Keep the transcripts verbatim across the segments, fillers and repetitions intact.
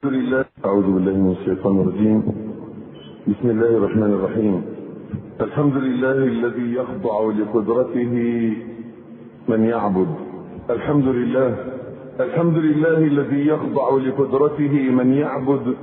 الحمد لله. أعوذ بالله من الشيطان الرجيم. بسم الله الرحمن الرحيم. الحمد لله الذي يخضع لقدرته من يعبد. الحمد لله الحمد لله الذي يخضع لقدرته من يعبد،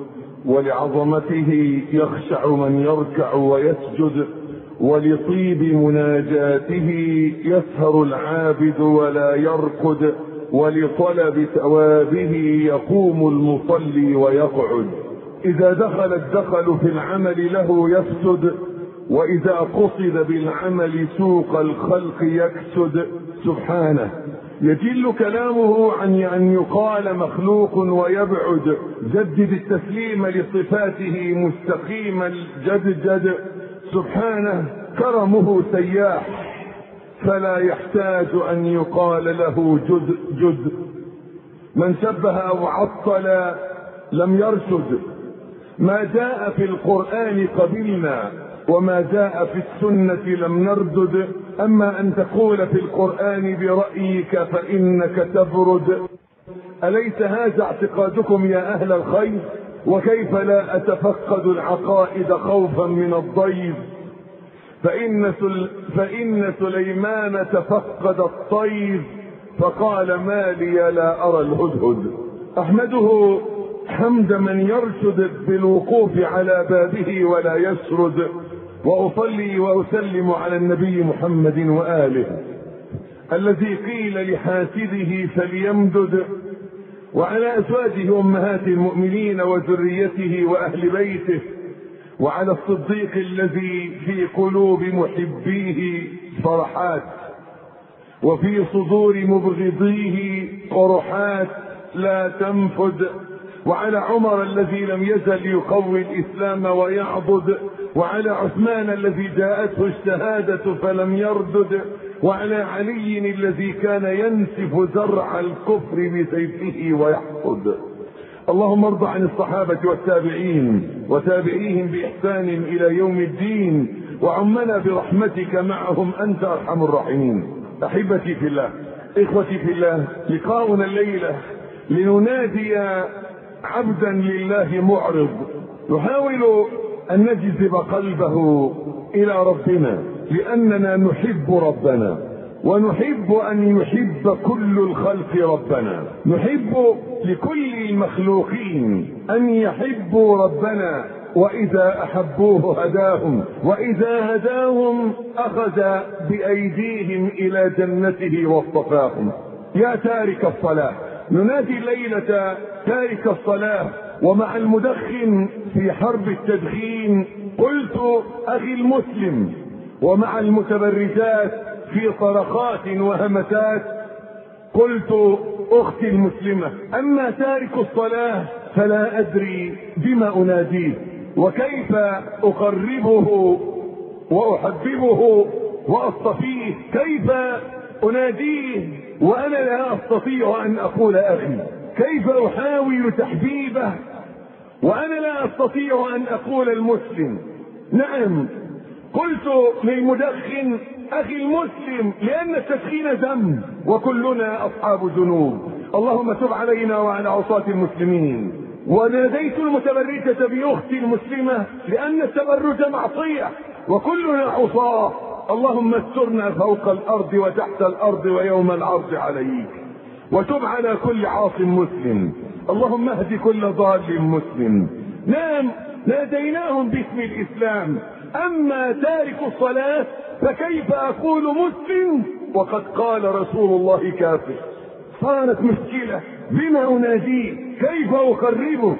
ولعظمته يخشع من يركع ويسجد، ولطيب مناجاته يسهر العابد ولا يرقد، ولطلب ثوابه يقوم المصلي ويقعد. إذا دخل الدخل في العمل له يفسد، وإذا قصد بالعمل سوق الخلق يكسد. سبحانه يجل كلامه عن أن يقال مخلوق ويبعد. جدد التسليم لصفاته مستقيم الجدجد. سبحانه كرمه سياح، فلا يحتاج أن يقال له جد جد. من شبه أو عطل لم يرشد. ما جاء في القرآن قبلنا، وما جاء في السنة لم نردد. أما أن تقول في القرآن برأيك فإنك تبرد. أليس هذا اعتقادكم يا أهل الخير؟ وكيف لا أتفقد العقائد خوفا من الضيف؟ فإن, سل... فإن سليمان تفقد الطير فقال ما لي لا أرى الهدهد. أحمده حمد من يرشد بالوقوف على بابه ولا يسرد. وأصلي وأسلم على النبي محمد وآله الذي قيل لحاسده فليمدد، وعلى أزواجه أمهات المؤمنين وذريته وأهل بيته، وعلى الصديق الذي في قلوب محبيه فرحات، وفي صدور مبغضيه قرحات لا تنفد، وعلى عمر الذي لم يزل يقوي الإسلام ويعبد، وعلى عثمان الذي جاءته الشهادة فلم يردد، وعلى علي الذي كان ينسف زرع الكفر بسيفه ويحصد. اللهم ارض عن الصحابة والتابعين وتابعيهم بإحسان إلى يوم الدين، وعمنا برحمتك معهم أنت أرحم الراحمين. أحبتي في الله، إخوتي في الله، لقاؤنا الليلة لننادي عبدا لله معرض يحاول أن نجذب قلبه إلى ربنا، لأننا نحب ربنا، ونحب أن يحب كل الخلق ربنا. نحب لكل المخلوقين أن يحبوا ربنا، وإذا أحبوه هداهم، وإذا هداهم أخذ بأيديهم إلى جنته واصطفاهم. يا تارك الصلاة، ننادي الليلة تارك الصلاة ومع المدخن في حرب التدخين. قلت أخي المسلم، ومع المتبرجات في صرخات وهمسات. قلت أختي المسلمة. أما تارك الصلاة فلا أدري بما أناديه، وكيف أقربه وأحببه وأصطفيه. كيف أناديه وأنا لا أستطيع أن أقول أخي؟ كيف أحاول تحبيبه وأنا لا أستطيع أن أقول المسلم؟ نعم، قلت للمدخن أخي المسلم، لأن التدخين ذنب وكلنا أصحاب ذنوب. اللهم تب علينا وعلى عصاة المسلمين. وناديت المتبرجة بأختي المسلمة، لأن التبرج معصية وكلنا عصاة. اللهم استرنا فوق الأرض وتحت الأرض ويوم العرض عليك. وتب على كل عاص مسلم. اللهم اهد كل ضال مسلم. نعم، ناديناهم باسم الإسلام. أما تارك الصلاة فكيف أقول مسلم وقد قال رسول الله كافر؟ صارت مشكلة. بما أناديه؟ كيف أقربه؟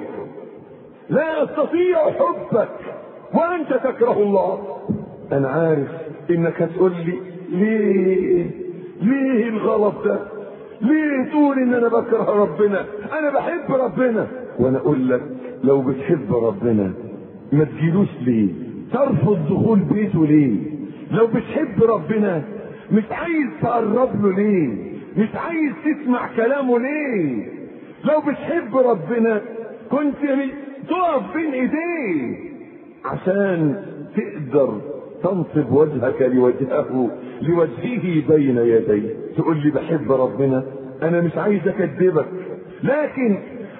لا أستطيع حبك وأنت تكره الله. أنا عارف إنك تقول لي ليه ليه الغلط ده؟ ليه تقول إن أنا بكره ربنا؟ أنا بحب ربنا. وأنا أقول لك لو بتحب ربنا ما تجيلوش ليه؟ ترفض دخول بيته ليه؟ لو بتحب ربنا مش عايز تقرب له ليه؟ مش عايز تسمع كلامه ليه؟ لو بتحب ربنا كنت تقف بين ايديه عشان تقدر تنصب وجهك لوجهه لوجهه بين يديه. تقول لي بحب ربنا، انا مش عايز اكذبك، لكن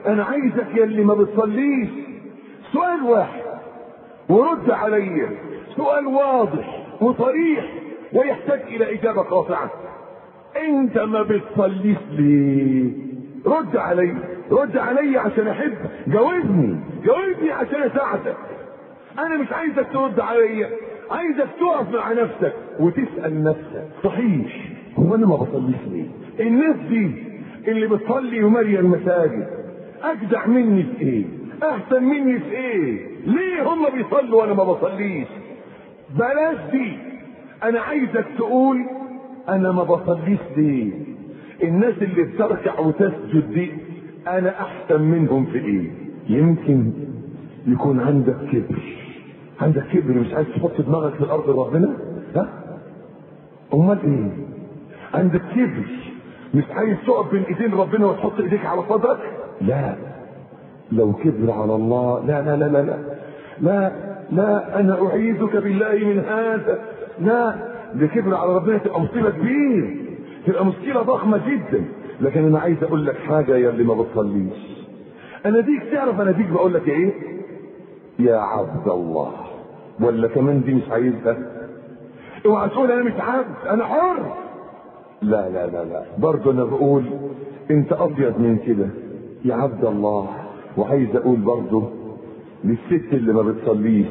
انا عايزك يا اللي ما بتصليش سؤال واحد ورد عليا، سؤال واضح وصريح ويحتاج الى اجابة قاطعة. انت ما بتصليش ليه؟ رد علي، رد علي عشان احبك، جاوبني جاوبني عشان اساعدك. انا مش عايزك ترد علي، عايزك تقف مع نفسك وتسأل نفسك صحيح هو انا ما بصليش ليه؟ الناس دي اللي بتصلي وماليه المساجد اجدع مني في ايه؟ احسن مني في ايه؟ ليه هم بيصلوا وانا ما بصليش؟ بلاش دي، انا عايزك تقول انا ما بصليش ليه؟ الناس اللي بتركع وتسجد دي انا احسن منهم في ايه؟ يمكن يكون عندك كبر، عندك كبر مش عايز تحط دماغك في الارض ربنا؟ ها؟ امال ايه؟ عندك كبر مش عايز تقف بين ايدين ربنا وتحط ايديك على صدرك؟ لا، لو كبر على الله لا لا لا لا لا لا, لا انا اعيذك بالله من هذا. لا، ده كبر على ربنا تبقى مصيبه كبيره، تبقى مشكله ضخمه جدا. لكن انا عايز اقول لك حاجه يا اللي ما بتصليش، انا ديك تعرف انا ديك بقول لك ايه؟ يا عبد الله. ولا كمان دي مش عايزها؟ اوعى تقول انا مش عبد انا حر. لا لا لا لا، برضه انا بقول انت ابيض من كده يا عبد الله. وعايز اقول برضه للست اللي ما بتصليش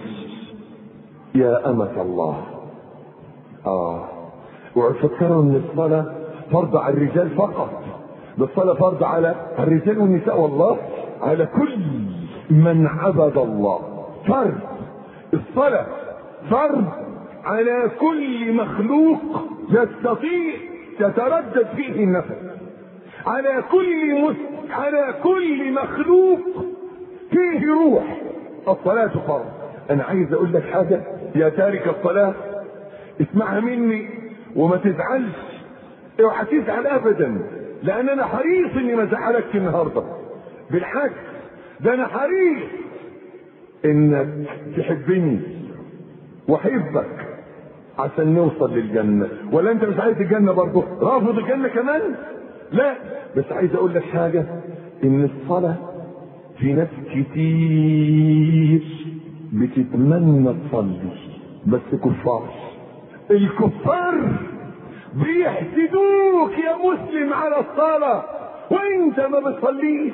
يا امة الله. اه وتفكروا ان الصلاة فرض على الرجال فقط، ده الصلاة فرض على الرجال والنساء، والله على كل من عبد الله. فرض الصلاة فرض على كل مخلوق يستطيع يتردد فيه النفس، على كل مسلم، على كل مخلوق فيه روح. الصلاة فرض. انا عايز اقول لك حاجة يا تارك الصلاة، اسمعها مني وما تزعلش، اوعى تزعل ابدا، لان انا حريص اني ما ازعلكش النهارده. بالعكس ده انا حريص انك تحبني واحبك عشان نوصل للجنة. ولا انت مش عايز الجنة برضه؟ رافض الجنة كمان؟ لا، بس عايز اقول لك حاجة، ان الصلاة في ناس كتير بتتمنى تصلي بس كفار. الكفار بيحسدوك يا مسلم على الصلاة وانت ما بتصليش.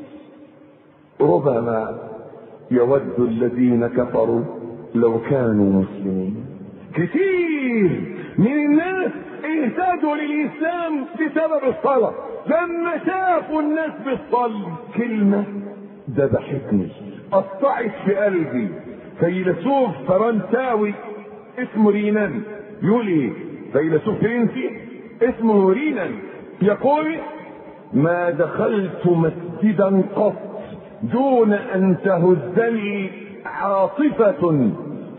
ربما يود الذين كفروا لو كانوا مسلمين. كتير من الناس اهتدوا للاسلام بسبب الصلاة، لما شافوا الناس بتصلي كلمة ذبحتني، قطعت في قلبي. فيلسوف فرنساوي اسمه رينان يقول ايه؟ فيلسوف فرنسي اسمه رينان يقول: ما دخلت مسجدا قط دون ان تهزني عاصفة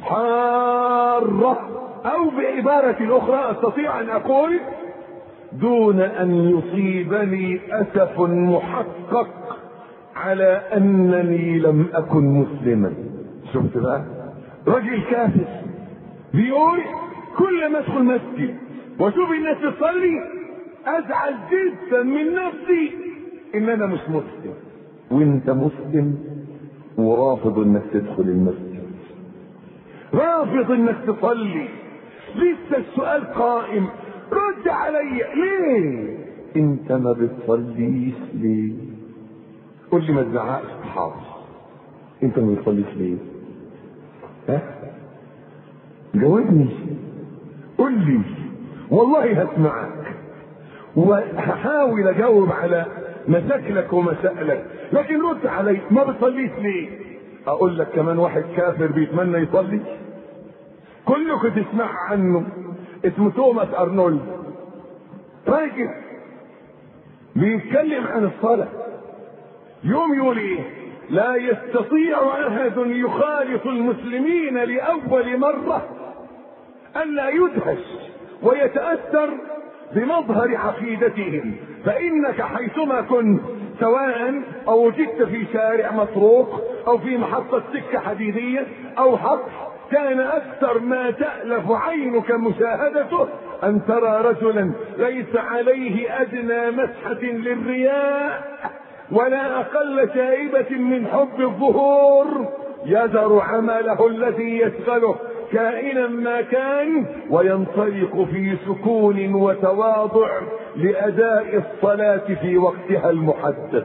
حارة، او بعبارة اخرى استطيع ان اقول دون ان يصيبني اسف محقق على انني لم اكن مسلما. شفت بقى؟ راجل كافر بيقول كل ما ادخل مسجد واشوف الناس تصلي ازعل جدا من نفسي ان انا مش مسلم. وانت مسلم ورافض انك تدخل المسجد، رافض انك تصلي. لسه السؤال قائم، رد علي ليه انت ما بتصليش ليه؟ قول لي ما تزعقش حاضر، انت ما بتصليش ليه؟ ها؟ جاوبني، قول لي، والله هسمعك وهحاول اجاوب على مشاكلك ومسائلك، لكن رد علي ما بتصليش ليه؟ اقول لك كمان واحد كافر بيتمنى يصلي، كلكم تسمع عنه، اسمه توماس ارنولد. راجل بيتكلم عن الصلاة، يوم يقول ايه؟ لا يستطيع احد يخالط المسلمين لاول مرة الا يدهش ويتأثر بمظهر عقيدتهم، فانك حيثما كنت سواء او وجدت في شارع مطروق او في محطة سكة حديدية او حقل، كان اكثر ما تألف عينك مشاهدته ان ترى رجلا ليس عليه ادنى مسحة للرياء ولا أقل شائبة من حب الظهور، يذر عمله الذي يشغله كائنا ما كان، وينطلق في سكون وتواضع لأداء الصلاة في وقتها المحدد.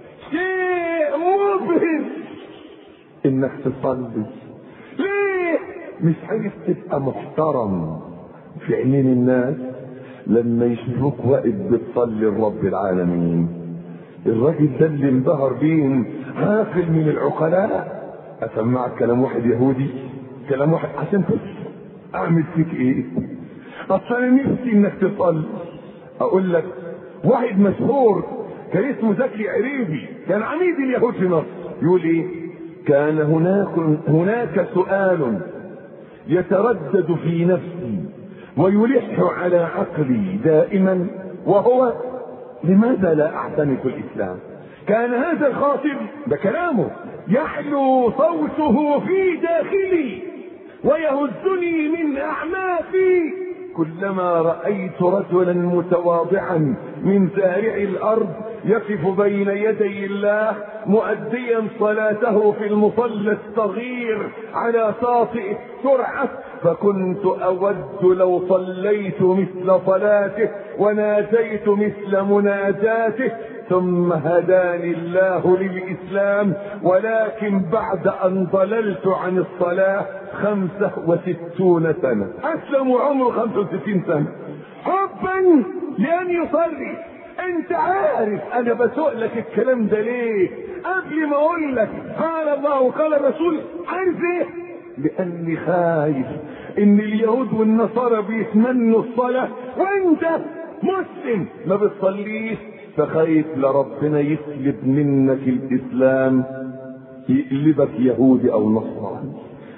شيء مبهج انك تصلي. ليه؟ مش عايز تبقى محترم في عينين الناس لما يشوفوك واقف بتصلي لرب العالمين. الراجل ده اللي انبهر بيهم عاقل من العقلاء. اسمعك كلام واحد يهودي، كلام واحد عشان تفهم اعمل فيك ايه. اصل انا نفسي انك تصلي. اقول لك واحد مشهور كان اسمه زكي عريبي، كان عميد اليهود في مصر، يقول ايه؟ كان هناك هناك سؤال يتردد في نفسي ويلح على عقلي دائما، وهو لماذا لا اعتنق الاسلام؟ كان هذا الخاطب بكلامه يحلو صوته في داخلي ويهزني من اعماقي كلما رايت رجلا متواضعا من زارع الارض يقف بين يدي الله مؤديا صلاته في المصلى الصغير على شاطئ السرعه، فكنت اود لو صليت مثل صلاته وناديت مثل مناجاته. ثم هداني الله للإسلام، ولكن بعد أن ضللت عن الصلاة خمسة وستون سنة. أسلم وعمره خمسة وستين سنة حبا لأن يصلي. أنت عارف أنا بسؤلك الكلام ده ليه؟ قبل ما أقول لك قال الله وقال الرسول، عارف إيه؟ لأني خايف إن اليهود والنصارى بيتمنوا الصلاة وأنت مسلم ما بتصليش، فخايف لربنا يسلب منك الاسلام يقلبك يهودي او نصراني.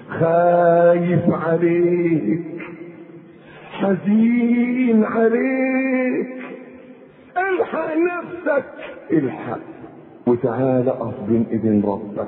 خايف عليك، حزين عليك. الحق نفسك، الحق وتعال اقف بين ايدين ربك.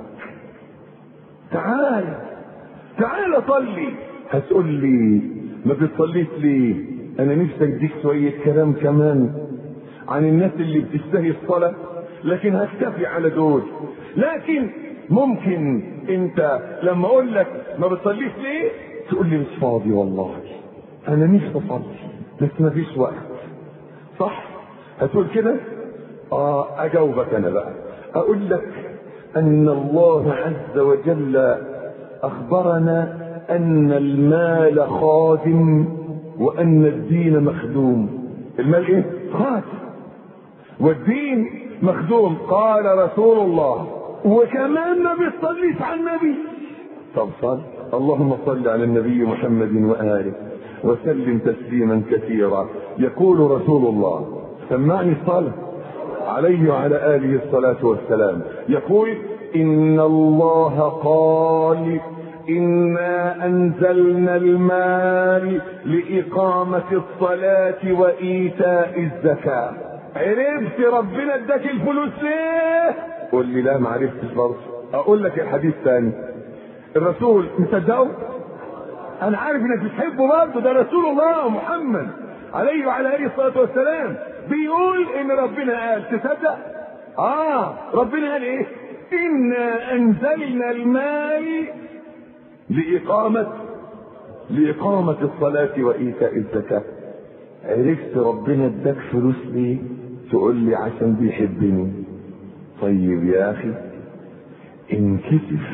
تعال تعال صلي. هتقول لي ما بتصليش ليه؟ انا نفسي اديك شويه كلام كمان عن الناس اللي بتشتهي الصلاة، لكن هكتفي على دول. لكن ممكن انت لما اقول لك ما بتصليش ليه تقول لي مش فاضي والله، انا نفسي اصلي بس ما فيش وقت، صح؟ هتقول كده؟ اه اجاوبك انا بقى، اقول لك ان الله عز وجل اخبرنا ان المال خادم وان الدين مخدوم. المال ايه؟ خادم والدين مخدوم. قال رسول الله، وكمان ما بيصليش على النبي. طب صل. اللهم صل على النبي محمد وآله وسلم تسليما كثيرا. يقول رسول الله، سمعني الصلاة عليه وعلى آله الصلاة والسلام، يقول إن الله قال إنا أنزلنا المال لإقامة الصلاة وإيتاء الزكاة. عرفت ربنا اداك الفلوس ليه؟ قول لي لا ما عرفتش برضه. اقول لك الحديث ثاني، الرسول مصدقه؟ انا عارف انك بتحبه برضه، ده رسول الله محمد عليه وعلى اله الصلاه والسلام بيقول ان ربنا قال. تصدق؟ اه ربنا قال ايه؟ انا انزلنا المال لاقامه لاقامه الصلاه وايتاء الزكاه. عرفت ربنا اداك فلوس ليه؟ تقول لي عشان بيحبني. طيب يا اخي انكسف،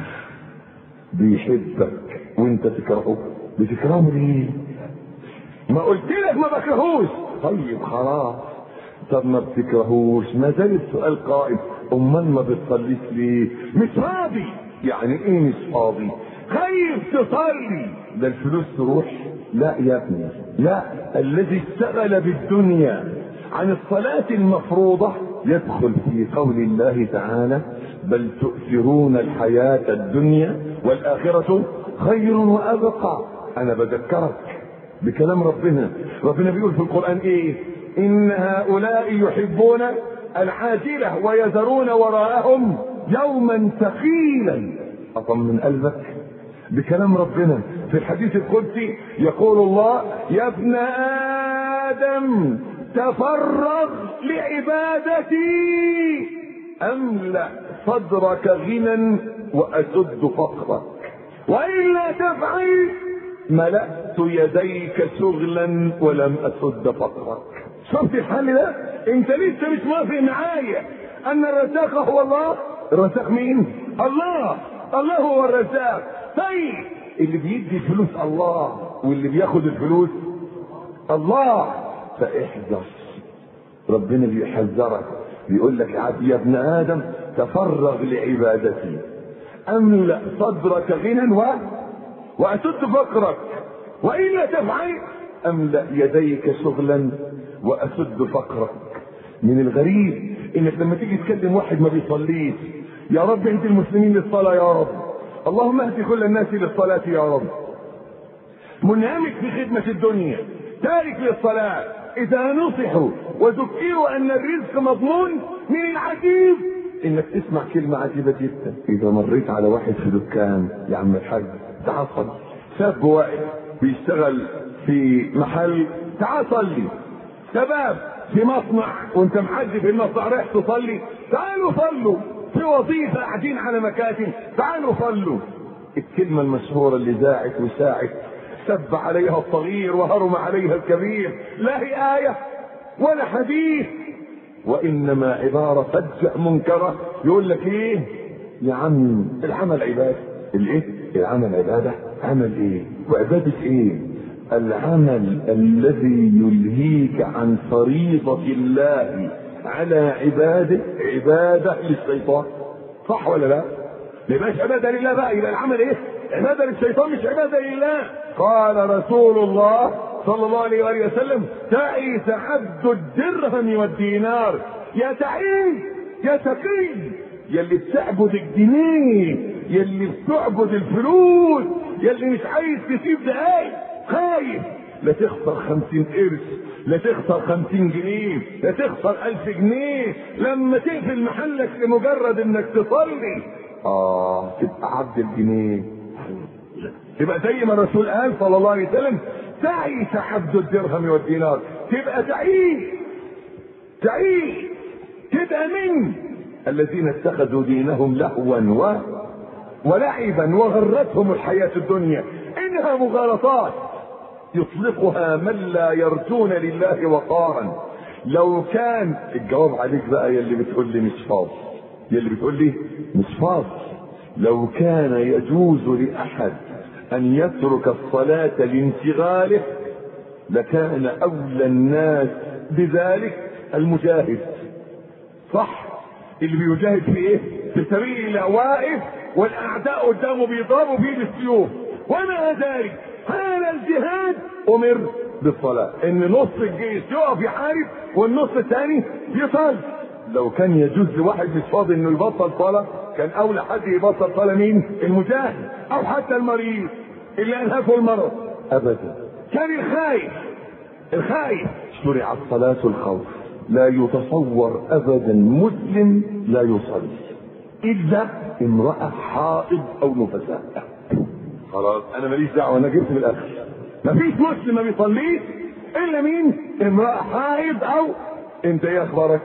بيحبك وانت تكرهه، بتكرهه ليه؟ ما قلت لك ما بكرهوش. طيب خلاص، طب ما بتكرهوش، ما زال السؤال قائم، امال ما بتصليش ليه؟ مش راضي. يعني ايه مش فاضي؟ خايف تصلي، ده الفلوس تروح. لا يا ابني لا، الذي اشتغل بالدنيا عن الصلاة المفروضة يدخل في قول الله تعالى بل تؤثرون الحياة الدنيا والآخرة خير وأبقى. أنا بذكرك بكلام ربنا. ربنا بيقول في القرآن إيه؟ إن هؤلاء يحبون العاجلة ويذرون وراءهم يوما ثقيلا. أطمن قلبك بكلام ربنا. في الحديث القدسي يقول الله يا ابن آدم تفرغ لعبادتي املأ صدرك غنى واسد فقرك، والا تفعل ملأت يديك شغلا ولم اسد فقرك. شفت الحل ده؟ انت لسه مش موافق معايا ان الرزاق هو الله؟ الرزاق مين؟ الله. الله هو الرزاق. طيب اللي بيدي الفلوس الله واللي بياخد الفلوس الله، فاحذر. ربنا بيحذرك، بيقول لك يا ابن ادم تفرغ لعبادتي، املأ صدرك غنى و... واسد فقرك، والا تفعل املأ يديك شغلا واسد فقرك. من الغريب انك لما تيجي تكلم واحد ما بيصليش، يا رب انت المسلمين للصلاة يا رب، اللهم اهد كل الناس للصلاة يا رب، منهمك في خدمة الدنيا، تارك للصلاة. اذا نصحوا وذكروا ان الرزق مضمون، من العجيب انك تسمع كلمة عجيبة جدا. اذا مريت على واحد في دكان، يا عم الحاج تعال صلي، شاب واقف بيشتغل في محل، تعال صلي. شباب في مصنع وانت محج في المصنع رايح تصلي، تعالوا صلوا. في وظيفة قاعدين على مكاتب، تعالوا صلوا. الكلمة المشهورة اللي ذاعت وساعت، سب عليها الصغير وهرم عليها الكبير، لا هي آية ولا حديث، وإنما عبارة فجأة منكرة. يقول لك إيه يا عم العمل عبادة. الإيه؟ العمل عبادة. عمل إيه؟ وعبادة إيه؟ العمل الذي يلهيك عن فريضة الله على عباده عبادة للشيطان. صح ولا لا؟ ما يبقاش عبادة لله بقى، يبقى العمل ايه؟ عبادة للشيطان مش عبادة لله. قال رسول الله صلى الله عليه وآله وسلم: تعيس عبد الدرهم والدينار. يا تعيس يا تقي، يلي بتعبد الجنيه، يلي بتعبد الفلوس، يلي مش عايز تسيب دقايق، خايف لا تخسر خمسين قرش، لا تخسر خمسين جنيه، لا تخسر ألف جنيه لما تقفل محلك لمجرد انك تصلي. اه تبقى عبد الجنيه، تبقى زي ما الرسول قال صلى الله عليه وسلم: تعيس عبد الدرهم والدينار. تبقى تعيس تعيس تبقى من الذين اتخذوا دينهم لهوا و... ولعبا وغرتهم الحياة الدنيا. انها مغالطات يطلقها من لا يرجون لله وقارا. لو كان الجواب عليك بقى يلي بتقول لي مش فاضي، يلي بتقول لي مش فاضي، لو كان يجوز لأحد أن يترك الصلاة لانشغاله لكان أولى الناس بذلك المجاهد. صح؟ اللي بيجاهد في ايه؟ في سبيل الله، واقف والأعداء قدامه بيضربوا فيه بالسيوف، ومع ذلك هذا الجهاد أمر بالصلاة، إن نص الجيش يقف يحارب والنص الثاني يصلي. لو كان يجوز لواحد مش فاضي إنه يبطل صلاة، كان أولى حد يبطل صلاة مين؟ المجاهد، أو حتى المريض اللي أنهكه المرض. أبدا. كان الخايف الخايف شرع الصلاة الخوف. لا يتصور أبدا مسلم لا يصلي إلا امرأة حائض أو نفساء. خلاص انا ماليش دعوه، انا جبت من الاخر. مفيش مسلم ما بيصليش الا مين؟ امراه حائض او انت. ايه اخبارك؟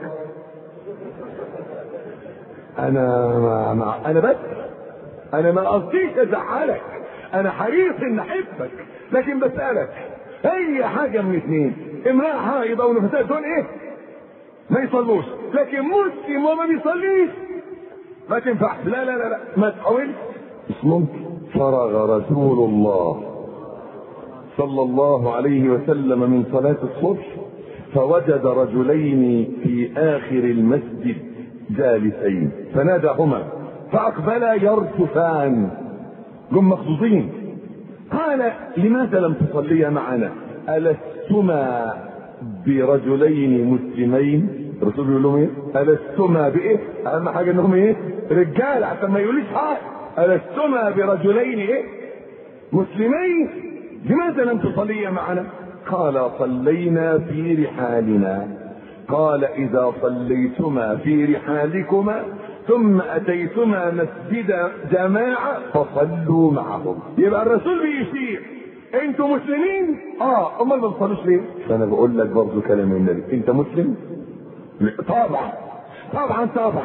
انا ما ما انا بس انا ما قصديش ازعلك، انا حريص ان احبك، لكن بسالك اي حاجه من اثنين: امراه حائض او نفساء، دول ايه؟ ما يصلوش. لكن مسلم وما بيصليش ما تنفعش. لا لا لا لا ما تحاولش، مش ممكن. فرغ رسول الله صلى الله عليه وسلم من صلاة الصبح فوجد رجلين في آخر المسجد جالسين فناداهما فأقبلا يرتفان، جم مخضوضين. قال: لماذا لم تصليا معنا؟ ألستما برجلين مسلمين؟ الرسول يقول لهم ايه؟ ألستما بإيه؟ أهم حاجة انهم ايه؟ رجال، عشان ما يقوليش حاجة. ألستما برجلين ايه؟ مسلمين، لماذا لم تصليا معنا؟ قال: صلينا في رحالنا. قال: إذا صليتما في رحالكما ثم أتيتما مسجد جماعة فصلوا معهم. يبقى الرسول بيشير انتوا مسلمين؟ اه، امال ما بتصلوش ليه؟ فانا بقول لك برضه كلام النبي: انت مسلم؟ طبعا طبعا طبعا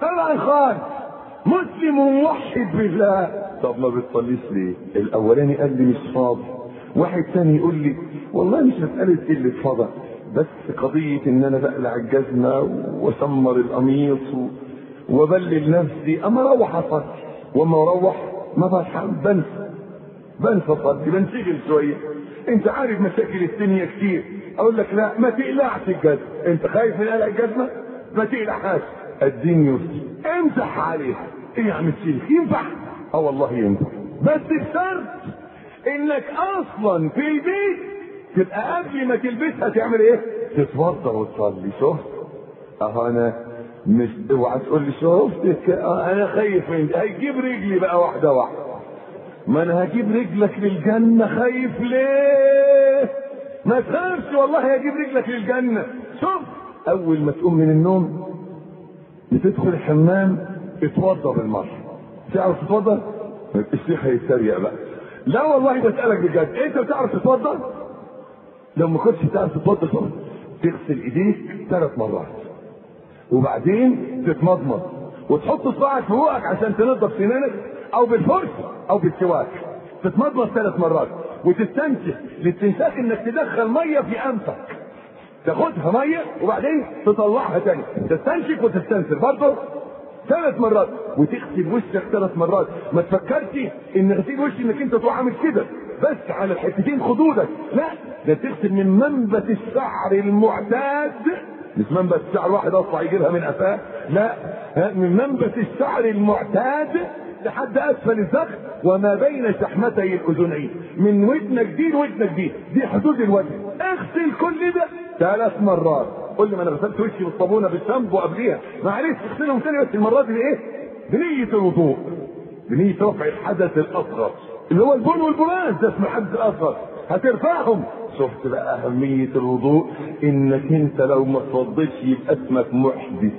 طبعا خالص مسلم وموحد بالله. طب ما بتصليش ليه؟ الاولاني قال لي مش فاضي، واحد تاني يقول لي والله مش مسألة قلة فضل، بس قضية ان انا بقلع الجزمة واسمر القميص وبلل نفسي، اما اروح اصلي، واما اروح ما بلحق بنسى بنسى اصلي، بنشغل شوية. انت عارف مشاكل الدنيا كتير، اقول لك لا ما تقلعش الجزمة، انت خايف من قلع الجزمة؟ ما تقلعهاش، الدين يسر، امسح عليها. ايه يا عم الشيخ ينفع؟ اه والله ينفع، بس بشرط انك اصلا في البيت تبقى قبل ما تلبسها تعمل ايه؟ تتوضا وتصلي. شفت؟ اه انا مش، اوعى تقول لي شفت اه انا خايف من هيجيب رجلي بقى واحده واحده. ما انا هجيب رجلك للجنه، خايف ليه؟ ما تخافش والله هجيب رجلك للجنه. شوف، اول ما تقوم من النوم بتدخل الحمام اتوضا بالمره. تعرف تتوضا؟ الشيخ هيتريق بقى. لا والله بسألك بجد، انت بتعرف تتوضا؟ لو ما كنتش بتعرف تتوضا شوف، تغسل ايديك ثلاث مرات وبعدين تتمضمض وتحط صباعك في بوقك عشان تنضف سنانك، او بالفرشه او بالسواك. تتمضمض ثلاث مرات وتستنشق، الاستنشاق انك تدخل ميه في انفك، تاخدها ميه وبعدين تطلعها تاني، تستنشق وتستنشق برضه ثلاث مرات، وتغسل وشك ثلاث مرات. ما تفكرش ان غسيل وش انك انت تروح عامل كده بس على الحتتين خدودك، لا ده تغسل من منبت الشعر المعتاد، مش منبت الشعر واحد اصلا يجيبها من قفاه، لا من منبت الشعر المعتاد لحد اسفل الذقن وما بين شحمتي الاذنين، من ودنك دي لودنك دي، دي حدود الوجه. اغسل كل ده ثلاث مرات. قول لي ما انا غسلت وشي بالصابونه بالشامبو قبليها، معلش اغسلهم ثاني بس المره دي بايه؟ بنيه الوضوء، بنيه رفع الحدث الاصغر اللي هو البول والبراز، ده اسمه الحدث الاصغر، هترفعهم. شفت بقى اهميه الوضوء؟ انك انت لو ما تفضلش يبقى اسمك محدث.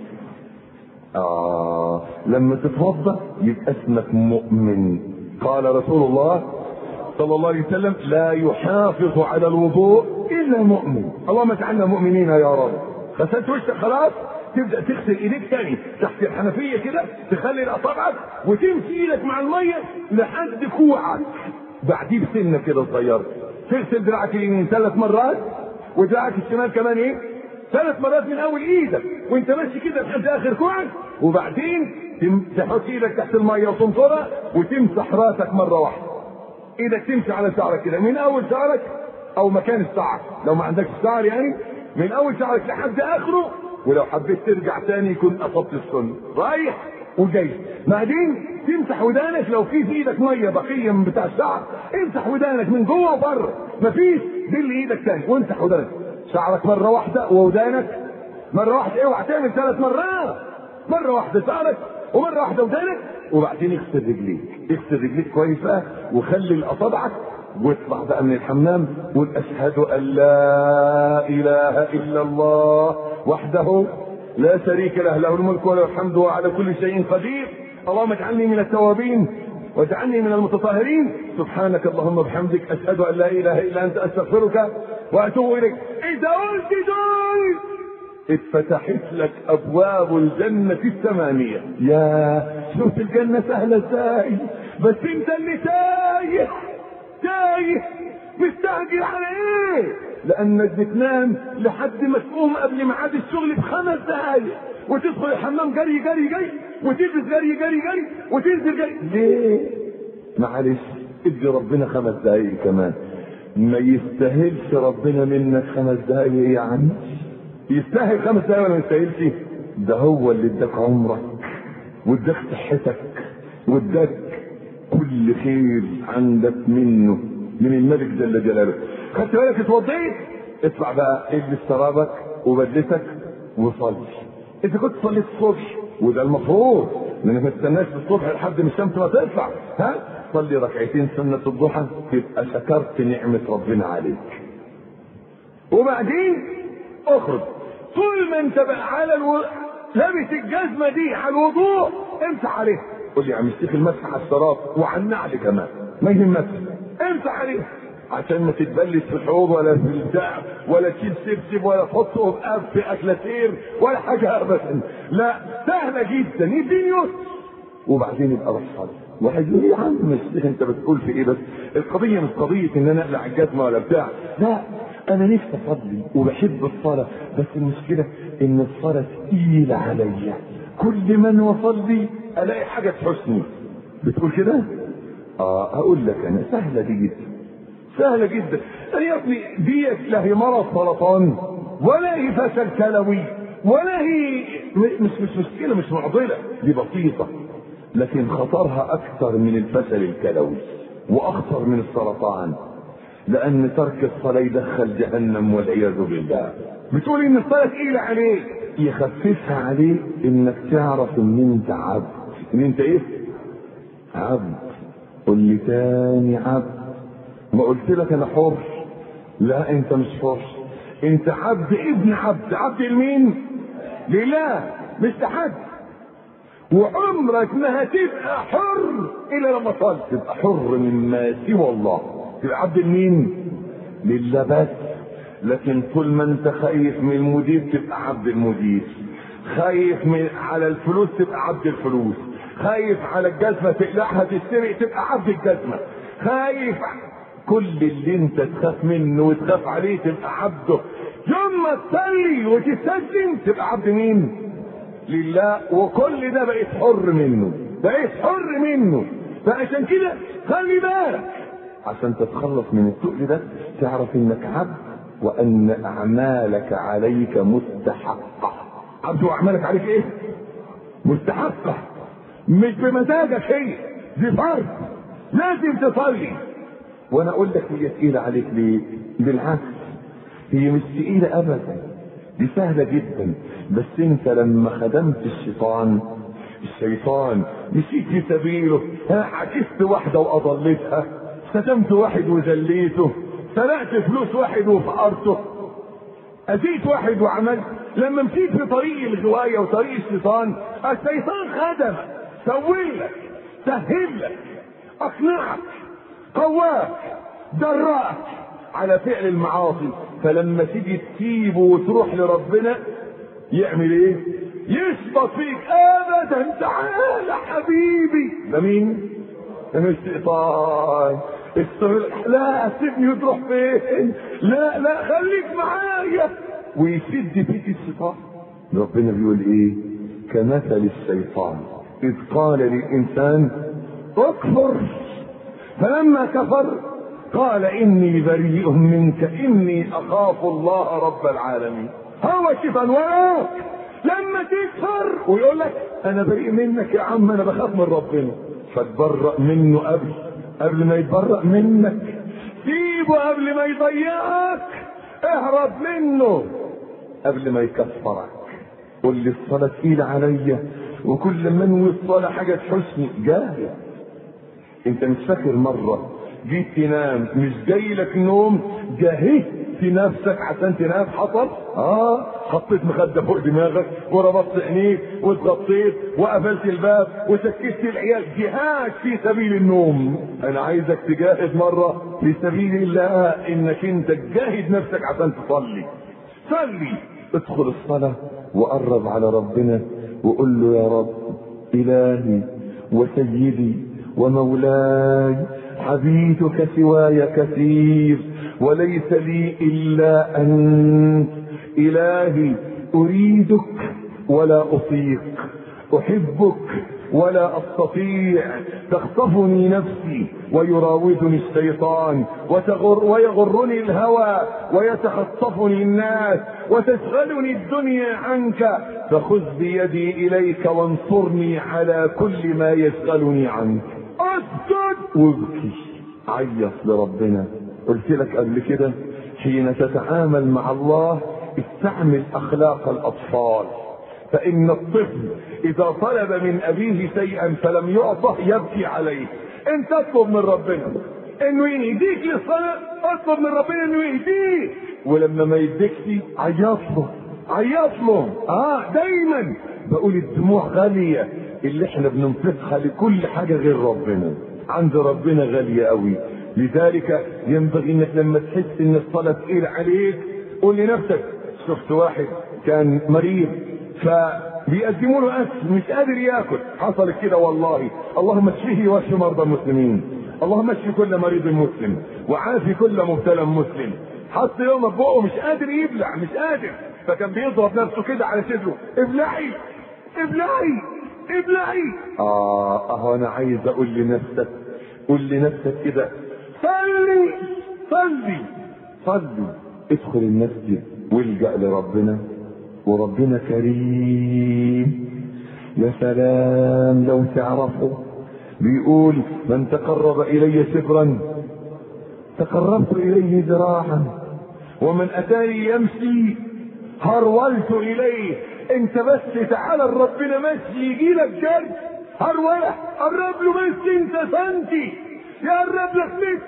اه لما تتوضا يبقى اسمك مؤمن. قال رسول الله صلى الله عليه وسلم لا يحافظ على الوضوء الا مؤمن. اللهم اجعلنا مؤمنين يا رب. غسلت وشك خلاص، تبدا تغسل ايديك تاني تحت الحنفيه كده، تخلي اصابعك وتمشي ايدك مع الميه لحد كوعك، بعديه بسنه كده صغيره. تغسل دراعك اليمين ثلاث مرات ودراعك الشمال كمان ايه؟ ثلاث مرات من اول ايدك وانت ماشي كده لحد اخر كوعك، وبعدين تحط ايدك تحت الميه وتنطرها وتمسح راسك مره واحده. ايدك تمشي على شعرك كده من اول شعرك او مكان الشعر لو ما عندكش شعر، يعني من اول شعرك لحد اخره، ولو حبيت ترجع تاني يكون اصبت السنه رايح وجاي. بعدين تمسح ودانك لو في في ايدك ميه بقيه من بتاع الشعر، امسح ودانك من جوه وبره، مفيش دل ايدك تاني وامسح ودانك. شعرك مره واحده وودانك مره واحده، اوعى تعمل ثلاث مرات، مره واحده شعرك ومره واحده ودانك، وبعدين اغسل رجليك. اغسل رجليك كويس بقى وخلي اصابعك، واطلع بقى من الحمام قول اشهد ان لا اله الا الله وحده لا شريك له، له الملك وله الحمد وعلى كل شيء قدير، اللهم اجعلني من التوابين واجعلني من المتطهرين، سبحانك اللهم وبحمدك اشهد ان لا اله الا انت استغفرك واتوب اليك. اذا قلت دول اتفتحت لك ابواب الجنة الثمانية. يا شوف الجنة سهلة ازاي، بس انت اللي تايه تايه مستعجل على ايه؟ لانك بتنام لحد ما تقوم قبل ميعاد الشغل بخمس دقايق وتدخل الحمام جري جري جري وتلبس جري جري جري وتنزل جري. ليه؟ معلش ادي ربنا خمس دقايق كمان. ما يستاهلش ربنا منك خمس دقايق يا عم؟ يستاهل خمس دقايق ولا ما يستاهلش؟ ده هو اللي اداك عمرك واداك صحتك واداك كل خير عندك منه من الملك جل جلاله. خدت بالك اتوضيت؟ اطلع بقى البس شرابك وبدلتك وصلي. اذا كنت صليت الصبح وده المفروض لانك ما تستناش الصبح لحد ما الشمس ما تطلع، ها صلي ركعتين سنة الضحى تبقى شكرت نعمة ربنا عليك. وبعدين اخرج طول ما انت بقى على الو... لابس الجزمة دي على الوضوء امسح عليها. قول لي يا عم الشيخ المسح على الشراب وعلى النعل كمان ما يهمكش، امسح عليها عشان ما تتبلش في الحوض ولا في البتاع ولا تشيل سبسب ولا تحطه في اكلاتير ولا حاجه ابدا. لا، سهله جدا، يديني يسر وبعدين يبقى بحصل. واحد يقول يا عم مش انت بتقول في ايه؟ بس القضيه مش قضيه ان انا اقلع الجزمه ولا بتاع، لا، انا نفسي اصلي وبحب الصلاه، بس المشكله ان الصلاه تقيله عليا، كل ما انا اصلي الاقي حاجه تحسني. بتقول كده؟ اه اقول لك انا سهله دي جدا، سهله جدا. يا ابني ديت لا هي مرض سرطان ولا هي فشل كلوي ولا هي مش مش مشكله، مش معضله، دي بسيطه، لكن خطرها اكثر من الفشل الكلوي واخطر من السرطان، لان ترك الصلاه يدخل جهنم والعياذ بالله. بتقول ان الصلاه تقيله عليك، يخففها عليك انك تعرف ان انت عبد. ان انت ايه؟ عبد. قل لي تاني عبد. ما قلت لك انا حر؟ لا انت مش حر، انت عبد ابن عبد. عبد لمين؟ لله مش لحد. وعمرك ما هتبقى حر الا لما تصلي، تبقى حر مما سوى الله. تبقى عبد لمين؟ لله بس. لكن طول ما انت خايف من المدير تبقى عبد المدير، خايف من على الفلوس تبقى عبد الفلوس، خايف على الجزمه تقلعها تسرق تبقى عبد الجزمه، خايف كل اللي انت تخاف منه وتخاف عليه تبقى عبده. يوم ما تصلي وتستسلم تبقى عبد مين؟ لله. وكل ده بقيت حر منه، بقيت حر منه. فعشان كده خلي بالك عشان تتخلص من التقل ده، تعرف انك عبد وان اعمالك عليك مستحقه. عبد واعمالك عليك ايه؟ مستحقه، مش بمزاجك، هي دي فرض لازم تصلي. وانا اقول لك هي تقيله عليك ليه؟ بالعكس هي مش تقيله ابدا، دي سهله جدا. بس انت لما خدمت الشيطان الشيطان مشيت في سبيله، عكست واحده واضلتها، شتمت واحد وذليته، سرقت فلوس واحد وفقرته، اذيت واحد وعملت. لما مشيت في طريق الغوايه وطريق الشيطان، الشيطان خدمك، سويلك، سهلك، اقنعك، قواك، دراك على فعل المعاصي. فلما تيجي تسيبه وتروح لربنا يعمل ايه؟ يشبط فيك. ابدا، تعالى حبيبي. ده مين؟ ده مش الشيطان. لا سيبني تروح فين؟ لا لا خليك معايا، ويشد فيك الشيطان. ربنا بيقول ايه؟ كمثل الشيطان اذ قال للانسان اكفر فلما كفر قال اني بريء منك اني اخاف الله رب العالمين. هو الشيطان وراك لما تكفر ويقول لك انا بريء منك يا عم، انا بخاف من ربنا، فتبرأ منه قبل قبل ما يتبرأ منك. سيبه قبل ما يضيعك، اهرب منه قبل ما يكفرك. قل لي الصلاة تقيلة عليا، وكل ما انوي الصلاة حاجة تحسني. جاهز. انت مش فاكر مرة جيت تنام مش جاي لك نوم، جهزت نفسك عشان تنام، حصل؟ اه حطيت مخدة فوق دماغك وربطت عينيك واتغطيت وقفلت الباب وسكت العيال. جهاد في سبيل النوم. انا عايزك تجاهد مرة في سبيل الله، انك انت تجاهد نفسك عشان تصلي. صلي، ادخل الصلاة وقرب على ربنا وقول له يا رب الهي وسيدي ومولاي، عبيدك سواي كثير وليس لي الا انت. الهي اريدك ولا اطيق، احبك ولا استطيع، تخطفني نفسي ويراودني الشيطان وتغر ويغرني الهوى ويتخطفني الناس وتشغلني الدنيا عنك، فخذ بيدي اليك وانصرني على كل ما يشغلني عنك. اسجد وابكي، عيط لربنا. قلت لك قبل كده حين تتعامل مع الله استعمل اخلاق الاطفال، فان الطفل اذا طلب من ابيه شيئا فلم يعطه يبكي عليه. انت اطلب من ربنا انه يهديك للصلاه، اطلب من ربنا انه يهديك، ولما ما يديكش عيط له عيط له. اه دايما بقول الدموع غاليه اللي احنا بننفقها لكل حاجه غير ربنا، عند ربنا غاليه قوي. لذلك ينبغي انك لما تحس ان الصلاة تقيل عليك قول لنفسك. شفت واحد كان مريض فبيقدموا له اكل مش قادر ياكل، حصلت كده والله. اللهم اشفيه واشف مرضى المسلمين، اللهم اشف كل مريض مسلم وعافي كل مبتلى مسلم. حط يوم بقه مش قادر يبلع، مش قادر، فكان بيضرب نفسه كده على صدره، ابلعي ابلعي ابلعي. اه اهو انا عايز اقول لنفسك، قول لنفسك كده صلي صلي صلي. ادخل المسجد والجأ لربنا، وربنا كريم. يا سلام لو تعرفه، بيقول من تقرب الي شبرا تقربت اليه ذراعا، ومن اتاني يمشي هرولت اليه. انت بس تعالى لربنا مشي يجي لك جري، هروله قرب له بس انت سنتي يقرب لك متر،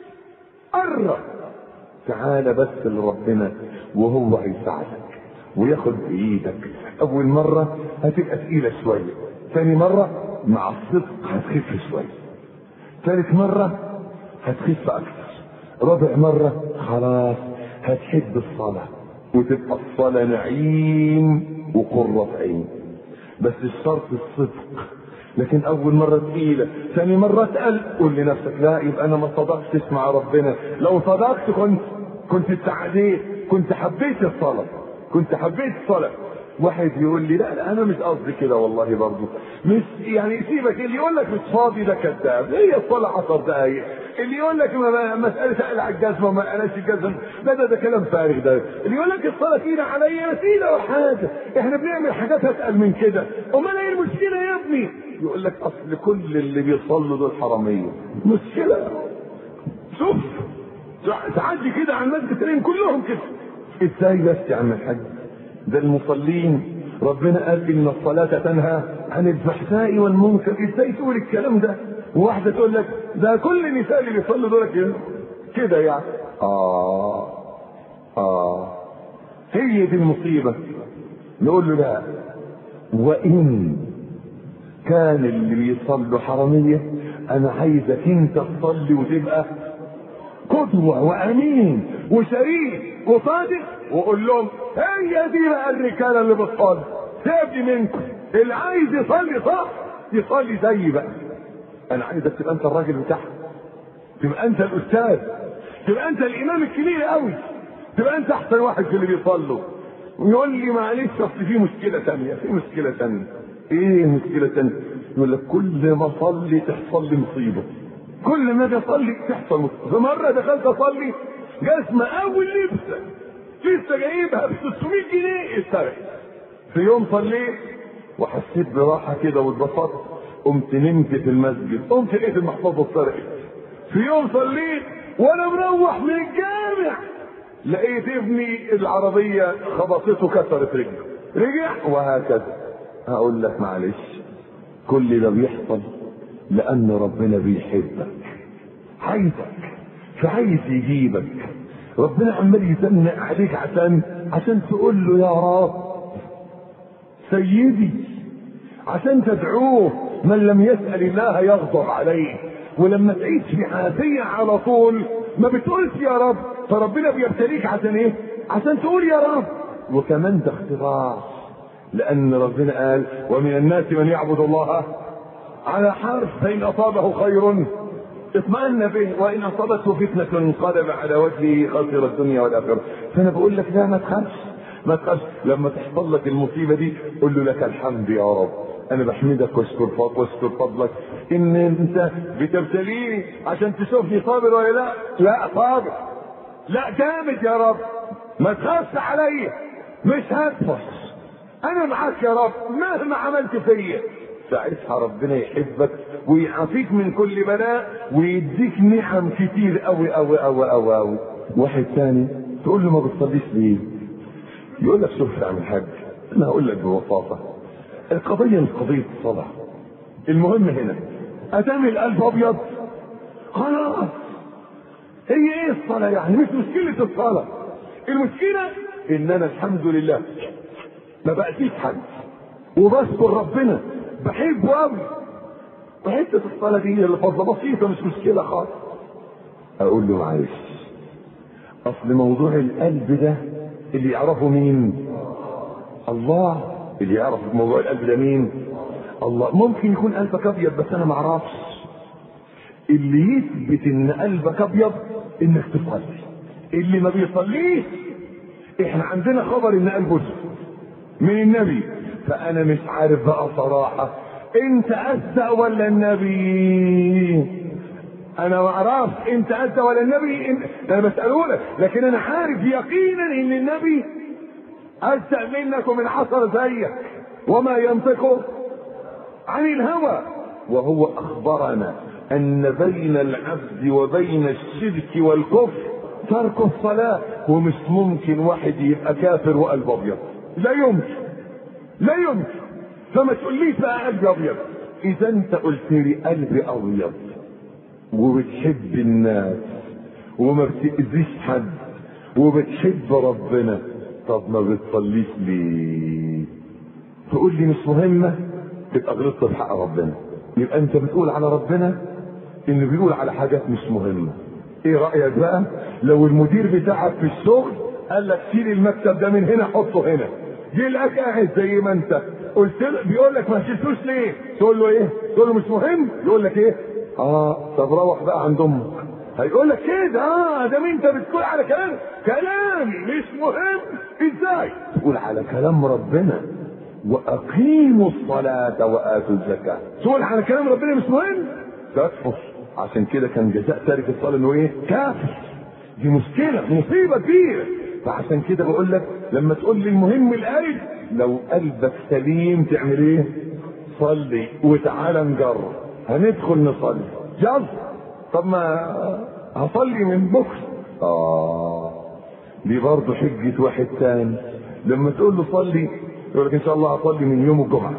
قرب تعالى بس لربنا وهو هيساعدك وياخد بايدك. اول مرة هتبقى تقيلة شوية، ثاني مرة مع الصدق هتخف شوية، ثالث مرة هتخف اكثر، رابع مرة خلاص هتحب الصلاة وتبقى الصلاة نعيم وقرة عين. بس الشرط الصدق. لكن اول مرة تقيلة، ثاني مرة تقل، قول لنفسك لا يبقى انا ما صدقتش مع ربنا. لو صدقت كنت كنت اتعديت، كنت حبيت الصلاة، كنت حبيت الصلاة. واحد يقول لي لا, لا انا مش قصدي كده والله برضه، مش يعني سيبك. اللي يقول لك مش فاضي ده كذاب، هي الصلاة عشر دقايق. اللي يقول لك مسألة اقلع الجزمة وما قلعش الجزمة ده, ده ده كلام فارغ. ده اللي يقول لك الصلاة تقيلة عليا، تقيلة وحاجة، احنا بنعمل حاجات اتقل من كده، امال ايه المشكلة يا ابني؟ يقول لك اصل كل اللي بيصلوا دول حرامية. مشكلة شوف تعدي كده على المسجد تلاقيهم كلهم كده. ازاي بس يا عم الحاج؟ ده المصلين ربنا قال ان الصلاة تنهى عن الفحشاء والمنكر. ازاي تقول الكلام ده؟ وواحدة تقول لك ده كل النساء اللي بيصلوا دول كده كده يعني. اه اه هي دي المصيبة. نقول له لا، وان كان اللي بيصلوا حرامية انا عايزك انت تصلي وتبقى قدوة وامين وشريف وصادق، وقول لهم هي دي بقى الرجاله اللي بتصلي. سيبني منكم، اللي عايز يصلي صح يصلي زيي بقى. انا عايزك تبقى انت الراجل بتاعها، تبقى انت الاستاذ، تبقى انت الامام الكبير قوي، تبقى انت احسن واحد في اللي بيصلوا. يقول لي معلش اصل في مشكله ثانيه. في مشكله ثانيه ايه المشكله الثانيه؟ يقول لك كل ما اصلي تحصل لي مصيبه، كل ما اجي اصلي تحصل مصيبه. في مره دخلت اصلي جسمه اول لبسه لسه جايبها ب ستمية جنيه اتسرقت. في يوم صليت وحسيت براحه كده واتبسطت، قمت نمت في المسجد، قمت لقيت المحفظه اتسرقت. في يوم صليت وانا مروح من الجامع لقيت ابني العربيه خبطته كسرت رجله، رجع وهكذا. هقول لك معلش كل ده بيحصل لان ربنا بيحبك، عايزك، فعايز يجيبك. ربنا عمال يزنق عليك عشان عشان تقول له يا رب سيدي، عشان تدعوه. من لم يسأل الله يغضب عليه. ولما تعيش في عافية على طول ما بتقولش يا رب، فربنا بيبتليك عشان ايه؟ عشان تقول يا رب. وكمان ده اختبار، لان ربنا قال ومن الناس من يعبد الله على حرف، فإن أصابه خير اطمأن به وإن أصابته فتنة انقلب على وجهه خسر الدنيا والآخرة. فأنا بقول لك لا ما تخافش، ما تخافش. لما تحصل لك المصيبة دي قل له لك الحمد يا رب، أنا بحمدك واشكر فضلك واشكر فضلك إن أنت بتبتليني عشان تشوفني صابر ولا لا. لا صابر، لا جامد يا رب، ما تخافش عليا، مش هتفش، أنا معاك يا رب مهما عملت فيا. ساعتها ربنا يحبك ويعافيك من كل بلاء ويديك نعم كتير قوي قوي قوي قوي قوي. واحد ثاني تقول له ما بتصليش ليه؟ يقول لك شوف يا عم الحاج انا هقول لك ببساطه، القضيه مش قضيه الصلاه. المهم هنا ادام القلب ابيض خلاص. هي ايه الصلاه يعني؟ مش مشكله الصلاه، المشكله ان انا الحمد لله ما بأذيش حد وبشكر ربنا بحبه قوي. وحته الصلاه دي اللي فضله بسيطه مش مشكله خالص. اقول له معلش، اصل موضوع القلب ده اللي يعرفه مين؟ الله. اللي يعرف موضوع القلب ده مين؟ الله. ممكن يكون قلبك ابيض بس انا ما اعرفش. اللي يثبت ان قلبك ابيض انك تصلي. اللي ما بيصليش احنا عندنا خبر ان قلبه اسود من النبي، فانا مش عارف بقى صراحه انت اصدق ولا النبي؟ انا ما اعرفش انت اصدق ولا النبي، انا بساله لك، لكن انا عارف يقينا ان النبي اصدق منك ومن عشرة زيك، وما ينطق عن الهوى، وهو اخبرنا ان بين العبد وبين الشرك والكفر ترك الصلاة، ومش ممكن واحد يبقى كافر وقلب ابيض، لا يمكن لا يمكن. فما تقوليش بقى قلبي ابيض، اذا انت قلت لي قلبي ابيض وبتحب الناس وما بتأذيش حد وبتحب ربنا، طب ما بتصليش ليه؟ تقول لي مش مهمة، تبقى غلطت في حق ربنا. يبقى انت بتقول على ربنا انه بيقول على حاجات مش مهمة. ايه رأيك بقى لو المدير بتاعك في الشغل قال لك شيل المكتب ده من هنا حطه هنا، جه لك قاعد زي ما انت قلت له، بيقول لك ما شلتوش ليه؟ تقول له ايه؟ تقول له مش مهم، يقول لك ايه؟ اه طب روح بقى عند امك. هيقول لك كده اه ده انت بتقول على كلام كلامي مش مهم. ازاي تقول على كلام ربنا واقيموا الصلاة واتوا الزكاة تقول على كلام ربنا مش مهم؟ تكفر. عشان كده كان جزاء تارك الصلاة انه ايه؟ كافر. دي مشكلة مصيبة كبيرة. فعشان كده بقول لك لما تقول لي المهم القلب، لو قلبك سليم تعمل ايه؟ صلي. وتعالى نجرب، هندخل نصلي يلا. طب ما هصلي من بكره. اه دي برضه حجة واحد تاني، لما تقول له صلي يقول لك ان شاء الله هصلي من يوم الجمعة.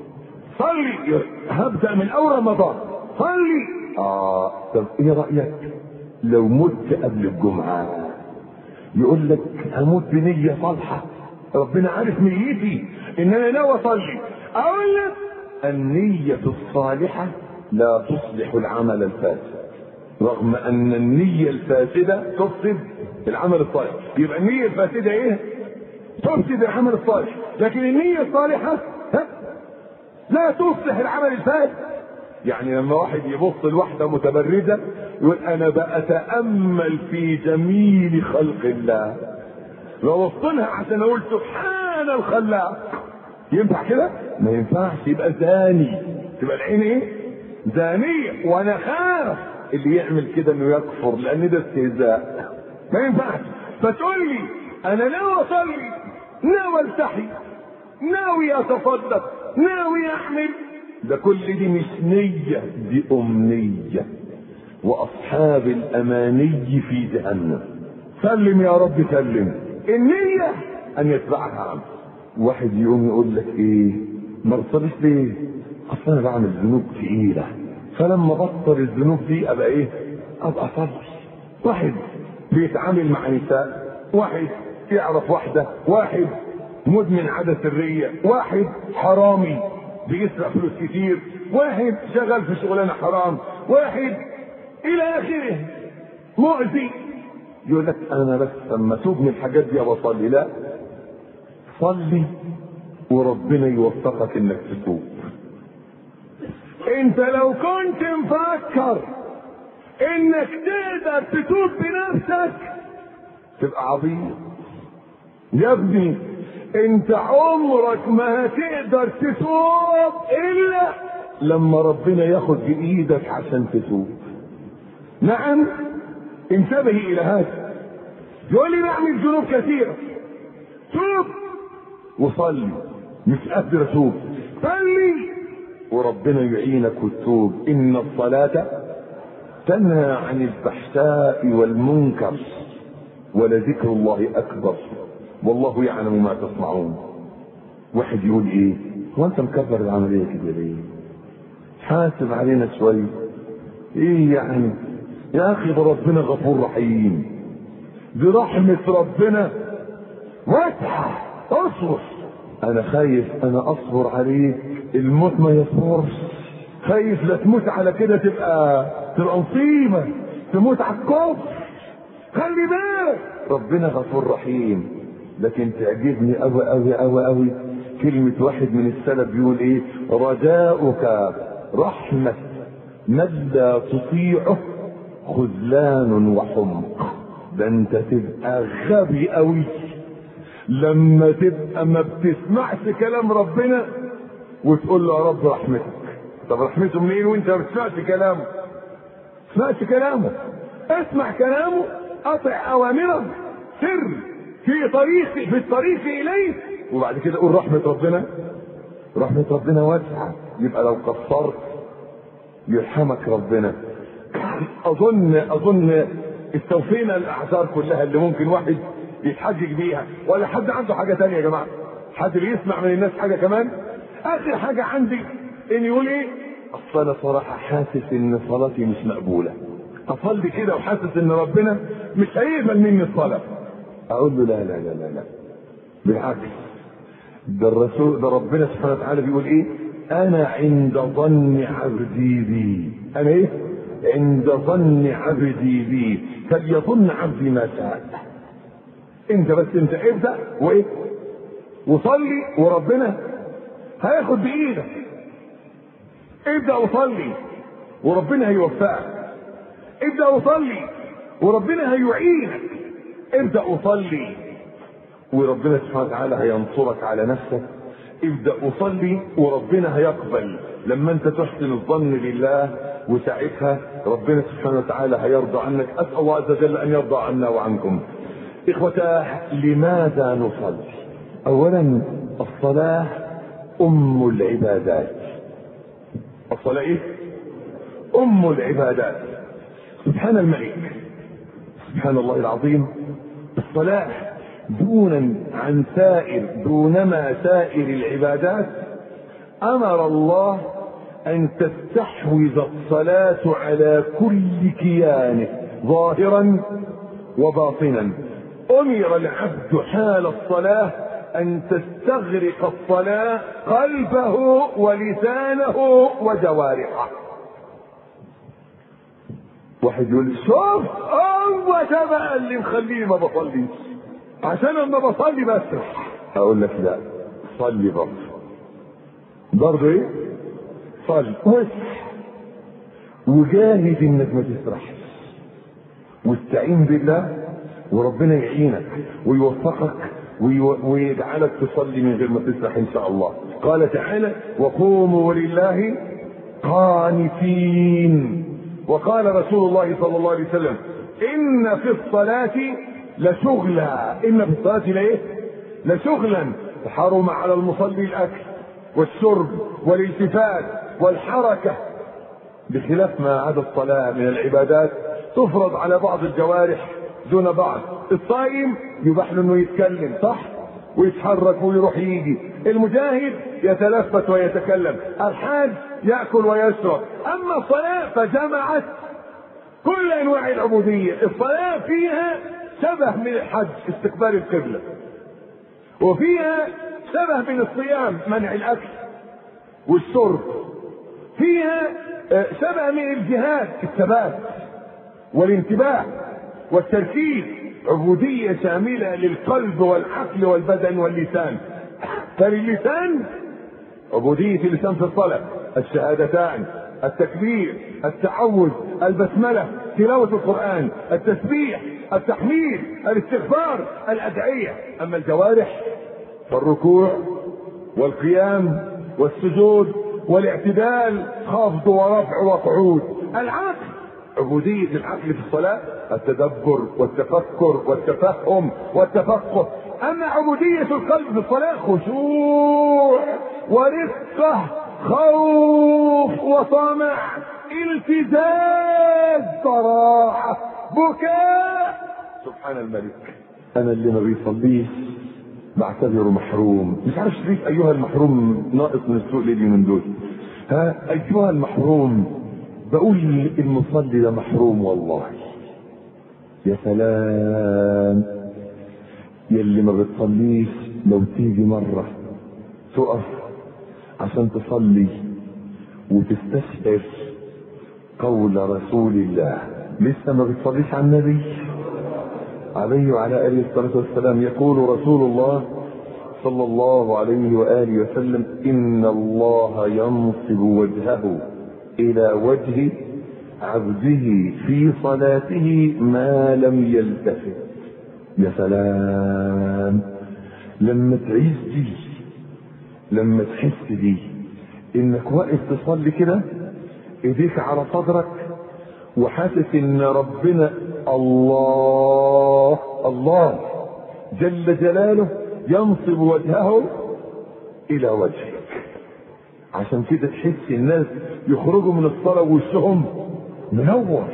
صلي هبدأ من اول رمضان صلي. اه طب ايه رأيك لو مت قبل الجمعة؟ يقول لك هموت بنية صالحة، ربنا عارف نيتي ان انا ناوي اصلي. اقول لك النية الصالحة لا تصلح العمل الفاسد، رغم ان النية الفاسدة تفسد العمل الصالح. يبقى النية الفاسدة ايه؟ تفسد العمل الصالح، لكن النية الصالحة ها؟ لا تصلح العمل الفاسد. يعني لما واحد يبص لواحدة متبرجة يقول انا بأتأمل في جميل خلق الله، لو وصلها عشان اقول سبحان الخلاق، ينفع كده؟ ما ينفعش. يبقى زاني، تبقى العين ايه؟ زانية. وانا خاف اللي يعمل كده انه يكفر، لان ده استهزاء، ما ينفعش. فتقول لي انا ناوي اصلي، ناوي التحي، ناوي اتصدق، ناوي احمل، ده كل دي مش نية، دي امنية. واصحاب الاماني في جهنم. سلم يا رب سلم. النية ان يتبعها عمل. واحد يقوم يقول لك ايه؟ ما بتصليش ليه؟ اصل انا بعمل ذنوب تقيلة، فلما بطل الذنوب دي ابقى ايه؟ ابقى صلي. واحد بيتعامل مع نساء، واحد يعرف واحدة، واحد مدمن عادة سرية، واحد حرامي بيسرق فلوس كتير، واحد شغال في شغلانة حرام، واحد الى اخره مؤذي. يقول لك انا بس لما توب من الحاجات دي بصلي. لا، صلي وربنا يوفقك انك تتوب. انت لو كنت مفكر انك تقدر تتوب بنفسك تبقى عبيط يا ابني. انت عمرك ما هتقدر تتوب الا لما ربنا ياخد بايدك عشان تتوب. نعم، انتبه الى هذا. يقول لي نعمل ذنوب كثيرة، توب وصلي. مش قادر اتوب، صلي وربنا يعينك وتتوب. ان الصلاة تنهى عن الفحشاء والمنكر ولذكر الله اكبر والله يعلم ما تصنعون. واحد يقول ايه؟ هو انت مكبر العملية كده ليه؟ حاسب علينا شوية. ايه يعني يا اخي؟ ده ربنا غفور رحيم، دي رحمة ربنا واسعة، اصبر. انا خايف انا اصبر عليك، الموت ما يصبرش. خايف لا تموت على كده تبقى تبقى مصيبة. تموت على الكفر. خلي بالك ربنا غفور رحيم. لكن تعجبني قوي قوي قوي قوي كلمة واحد من السلف بيقول ايه؟ رجاؤك رحمة من لا تطيعه خذلان وحمق. ده انت تبقى غبي قوي لما تبقى ما بتسمعش كلام ربنا وتقول له يا رب رحمتك. طب رحمته منين وانت ما بتسمعش كلامه؟ اسمعش كلامه، اسمع كلامه، اطع اوامره، سر في طريق في الطريق اليه، وبعد كده قول رحمه ربنا. رحمه ربنا واسعه، يبقى لو قصرت يرحمك ربنا. اظن اظن استوفينا الاعذار كلها اللي ممكن واحد يتحجج بيها. ولا حد عنده حاجه تانية يا جماعه؟ حد بيسمع من الناس حاجه كمان؟ اخر حاجه عندي ان يقول ايه؟ اصل انا صراحه حاسس ان صلاتي مش مقبوله. اصلي كده وحاسس ان ربنا مش هيقبل مني الصلاه. اقول له لا لا لا لا لا، بالعكس، ده الرسول ده ربنا سبحانه وتعالى بيقول ايه؟ انا عند ظن عبدي بي. انا ايه؟ عند ظن عبدي بي فليظن عبدي ما شاء. انت بس انت ابدا وايه؟ وصلي وربنا هياخد بايدك. ابدا وصلي وربنا هيوفقك. ابدا وصلي وربنا هيعينك. ابدا وصلي وربنا سبحانه وتعالى هينصرك على نفسك. ابدا وصلي وربنا هيقبل لما انت تحسن الظن لله، وساعتها ربنا سبحانه وتعالى هيرضى عنك. اسال الله عز وجل ان يرضى عنا وعنكم. اخوتاه، لماذا نصلي؟ اولا الصلاه ام العبادات. الصلاه ايه؟ ام العبادات. سبحان الملك، سبحان الله العظيم. الصلاه دونا عن سائر دونما سائر العبادات امر الله ان تستحوذ الصلاه على كل كيانه ظاهرا وباطنا. امر العبد حال الصلاه ان تستغرق الصلاه قلبه ولسانه وجوارحه. واحد يقول شوف هو ده بقى اللي مخليني ما بصليش، عشان لما بصلي بسرح. اقول لك لا، صلي برضه. برضه ايه؟ صلي واسرح، وجاهد انك ما تسرحش، واستعين بالله وربنا يعينك ويوفقك ويجعلك تصلي من غير ما تسرح ان شاء الله. قال تعالى وقوموا لله قانتين. وقال رسول الله صلى الله عليه وسلم ان في الصلاه لشغلا. ان في الصلاه لايه؟ لشغلا. حرم على المصلي الاكل والشرب والالتفات والحركه، بخلاف ما عدا الصلاه من العبادات تفرض على بعض الجوارح دون بعض. الصائم يباح له انه يتكلم صح ويتحرك ويروح يجي. المجاهد يتلفت ويتكلم. الحاج ياكل ويشرب. اما الصلاه فجمعت كل انواع العبوديه. الصلاه فيها شبه من الحج استقبال القبله، وفيها شبه من الصيام منع الاكل والشرب، فيها شبه من الجهاد الثبات والانتباه والتركيز. عبودية شاملة للقلب والعقل والبدن واللسان. فاللسان عبودية اللسان في الصلاة الشهادتان، التكبير، التعوذ، البسملة، تلاوة القرآن، التسبيح، التحميد، الاستغفار، الأدعية. أما الجوارح فالركوع والقيام والسجود والاعتدال، خفض ورفع وقعود. العقل عبودية العقل في الصلاة التدبر والتفكر والتفهم والتفقه. أما عبودية القلب في الصلاة خشوع ورقة، خوف وطمع، التزاز، صراحة، بكاء. سبحان الملك. أنا اللي ما بيصليش بعتبره محروم. مش عارف ليه أيها المحروم ناقص من السوق ليه من دول. ها أيها المحروم، بقول المصلي ده محروم والله. يا سلام يلي ما بتصليش، لو تيجي مرة تقف عشان تصلي وتستشعر قول رسول الله لسه ما بتصليش على النبي عليه وعلى آله الصلاة والسلام. يقول رسول الله صلى الله عليه وآله وسلم: إن الله ينصب وجهه إلى وجه عبده في صلاته ما لم يلتفت. يا سلام لما تعيش دي، لما تحس دي انك واقف تصلي كده ايديك على صدرك وحاسس ان ربنا الله الله جل جلاله ينصب وجهه الى وجهك. عشان كده تحس الناس يخرجوا من الصلاة ووشهم منور،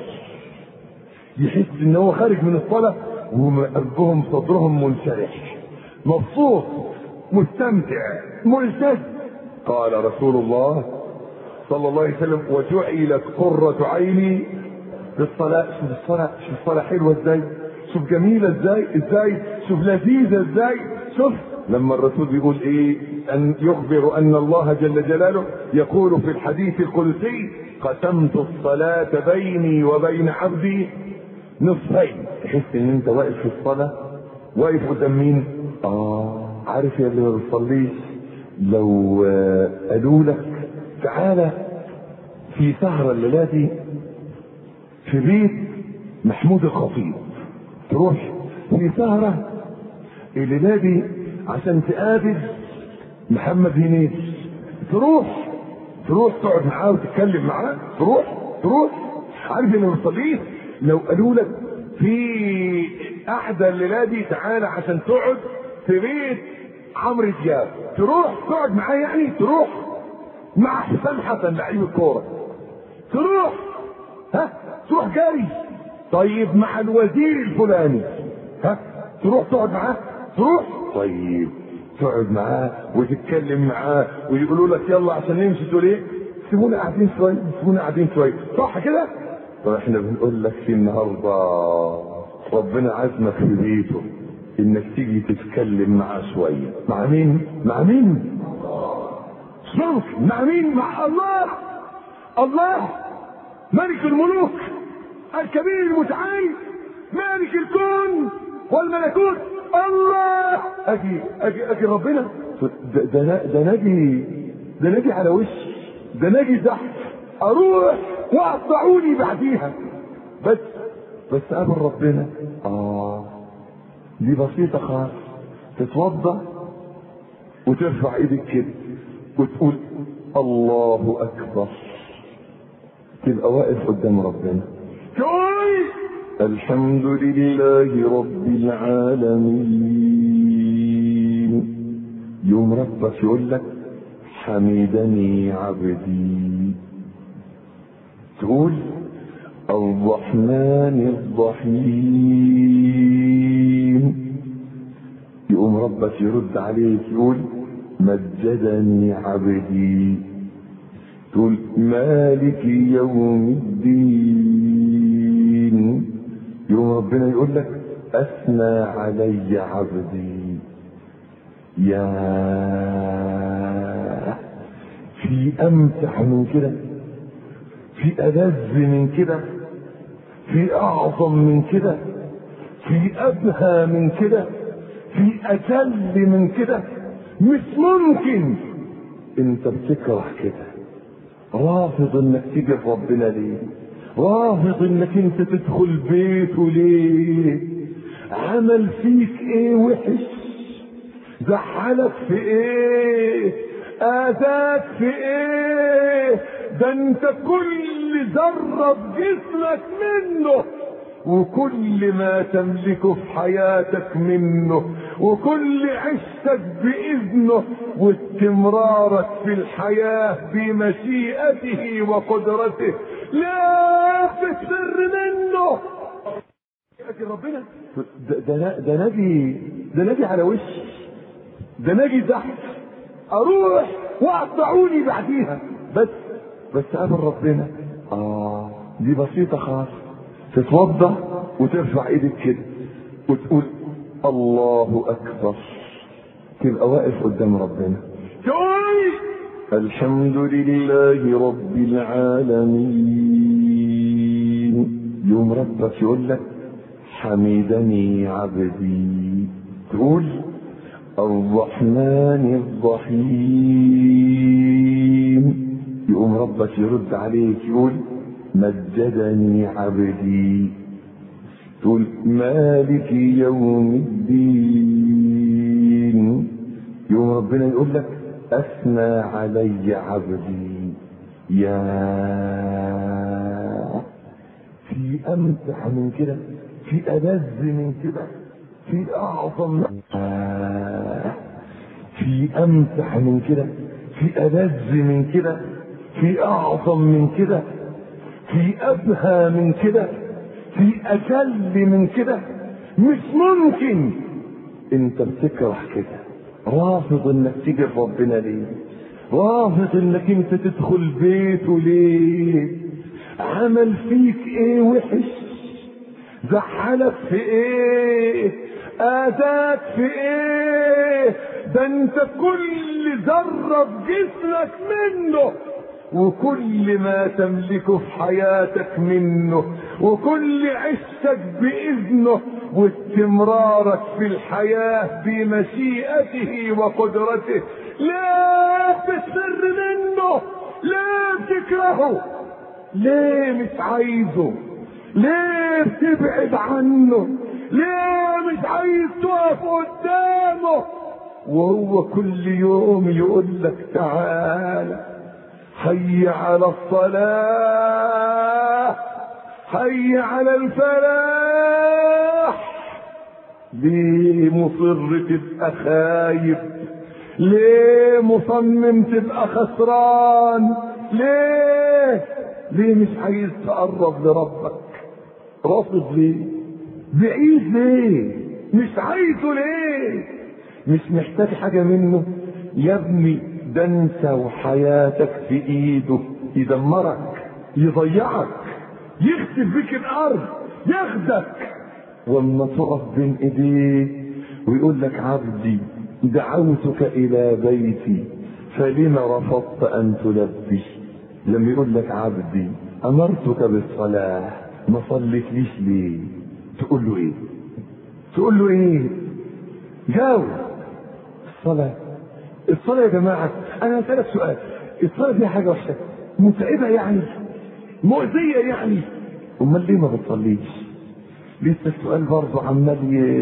يحس ان هو خارج من الصلاة وقلبهم صدرهم منشرح مبسوط مستمتع ملتز. قال رسول الله صلى الله عليه وسلم: وجعلت قرة عيني في الصلاة. شوف الصلاة، شوف الصلاة حلوة ازاي، شوف جميلة ازاي ازاي شوف لذيذة ازاي. شوف لما الرسول بيقول ايه، ان يخبر ان الله جل جلاله يقول في الحديث القدسي: قسمت الصلاة بيني وبين عبدي نصفين. تحس ان انت واقف في الصلاة، واقف قدام مين؟ اه عارف يا اللي ما بتصليش، لو قالوا لك تعالى في سهرة الليلة دي في بيت محمود الخطيب، تروح في سهرة الليلة دي عشان تقابل محمد هنيدي، تروح تروح تقعد معاه وتتكلم معاه، تروح تروح عارف اللي ما بتصليش. لو قالوا لك في احدى الليلة دي تعالى عشان تقعد في بيت عمرو دياب، تروح تقعد معاه، يعني تروح مع حسام حسن لعيب الكوره، تروح ها تروح جاري. طيب مع الوزير الفلاني ها تروح تقعد معاه، تروح طيب تقعد معاه وتتكلم معاه ويقولوا لك يلا عشان نمشي، تقول ايه؟ سيبونا قاعدين شويه، سيبونا قاعدين شويه، صح كده؟ طب احنا بنقول لك في النهارده ربنا عزمك في بيته انك تيجي تتكلم معاه شويه. مع مين؟ مع مين؟ شوف مع مين؟ مع الله. الله ملك الملوك الكبير المتعال مالك الكون والملكوت. الله اجي اجي اجي ربنا ده ده ده ناجي ده ناجي على وش ده ناجي تحت، اروح واقطعوني بعديها، بس بس قابل ربنا. اه دي بسيطة خالص، تتوضا وترفع ايدك كده وتقول الله اكبر، تبقى واقف قدام ربنا تقول الحمد لله رب العالمين. يوم ربك يقول لك حمدني عبدي، تقول الرحمن الرحيم. يقوم ربك يرد عليك يقول مجدني عبدي، تقول مالك يوم الدين. يوم ربنا يقول لك اثنى علي عبدي. يا في امتع من كده، في ألذ من كده، في اعظم من كده، في ابهى من كده، في اجل من كده؟ مش ممكن. انت بتكره كده، رافض انك تيجي ربنا ليه؟ رافض انك انت تدخل بيته ليه؟ عمل فيك ايه وحش؟ زعلك في ايه؟ اذاك في ايه؟ ده انت كل ذرة بجسمك منه، وكل ما تملكه في حياتك منه، وكل عشتك بإذنه، واستمرارك في الحياة بمشيئته وقدرته، لا تسر منه. لكن ربنا ده ده نبي ده نبي على وش ده نبي تحت، اروح واقطعوني بعديها، بس بس قابل ربنا. اه دي بسيطة خالص، تتوضا وترفع ايدك كده وتقول الله اكبر، تبقى واقف قدام ربنا تقول الحمد لله رب العالمين. يوم ربك يقول لك حمدني عبدي، تقول الرحمن الرحيم، يقوم ربك يرد عليك يقول مجدني عبدي، تقول مالك يوم الدين، يوم ربنا يقول لك اثنى علي عبدي. يا في امتع من كده، في ألذ من كده، في اعظم من في امتع من كده، في ألذ من كده، في اعظم من كده، في ابهى من كده، في اجل من كده. مش ممكن انت بتكره كده، رافض انك تيجي لربنا ليه؟ رافض انك انت تدخل بيته ليه؟ عمل فيك ايه وحش؟ زعلك في ايه؟ اذاك في ايه؟ ده انت كل ذره في جسمك منه، وكل ما تملكه في حياتك منه، وكل عشتك بإذنه، واستمرارك في الحياة بمشيئته وقدرته. لا تسر منه، لا تكرهه، ليه مش عايزه؟ ليه بتبعد عنه؟ ليه مش عايز تقف قدامه وهو كل يوم يقول لك تعالى حي على الصلاة، حي على الفلاح؟ ليه مصر تبقى خايف؟ ليه مصمم تبقى خسران؟ ليه ليه مش عايز تقرب لربك؟ رافض ليه؟ بعيد ليه؟ مش عايزه ليه؟ مش محتاج حاجة منه؟ يا ابني ده انت وحياتك في ايده، يدمرك، يضيعك، يخسف بك الارض، ياخدك. واما تقف بين ايديه ويقول لك عبدي دعوتك الى بيتي فلما رفضت ان تلبي؟ لما يقول لك عبدي امرتك بالصلاة ما صليتليش ليه؟ تقول له ايه؟ تقول له ايه؟ جاوب. الصلاة الصلاة يا جماعة، انا هسألك سؤال، الصلاة دي حاجة وحشة؟ متعبة يعني؟ مؤذية يعني؟ امال ليه ما بتصليش؟ لسه السؤال برضه عمال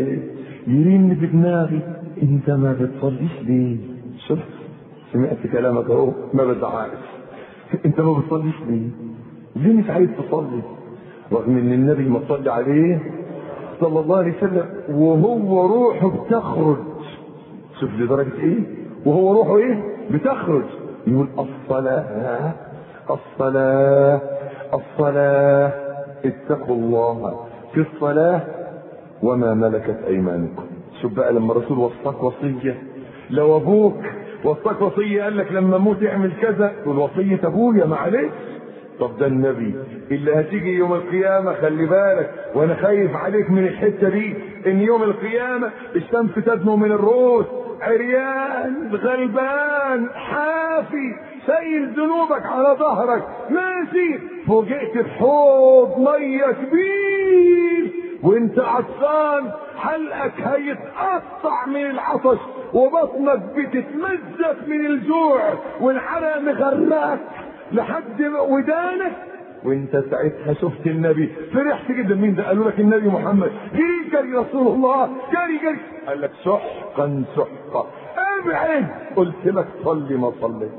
يرن في دماغي، انت ما بتصليش ليه؟ شفت؟ سمعت كلامك اهو، ما بزعقش. انت ما بتصليش ليه؟ ليه مش عايز تصلي؟ رغم ان النبي ما صلى عليه صلى الله عليه وسلم وهو روحه بتخرج، شوف لدرجة ايه؟ وهو روحه ايه؟ بتخرج، يقول الصلاة الصلاة الصلاة، اتقوا الله في الصلاة وما ملكت ايمانكم. شوف بقى لما الرسول وصاك وصية، لو ابوك وصاك وصية قال لك لما اموت اعمل كذا، تقول وصية ابويا معلش. طب ده النبي اللي هتيجي يوم القيامة، خلي بالك وانا خايف عليك من الحتة دي، ان يوم القيامة الشمس تدنو من الرؤوس، عريان غلبان حافي شايل ذنوبك على ظهرك ماشي، فوجئت بحوض مية كبير وانت عطشان، حلقك هيتقطع من العطش وبطنك بتتمزق من الجوع والعرق مغرقك لحد ودانك، وانت ساعتها شفت النبي فرحت جدا. مين ده؟ قالوا لك النبي محمد. جري جري رسول الله، جري جري، قال لك سحقا سحقا ابعد، قلت لك صلي ما صليتش.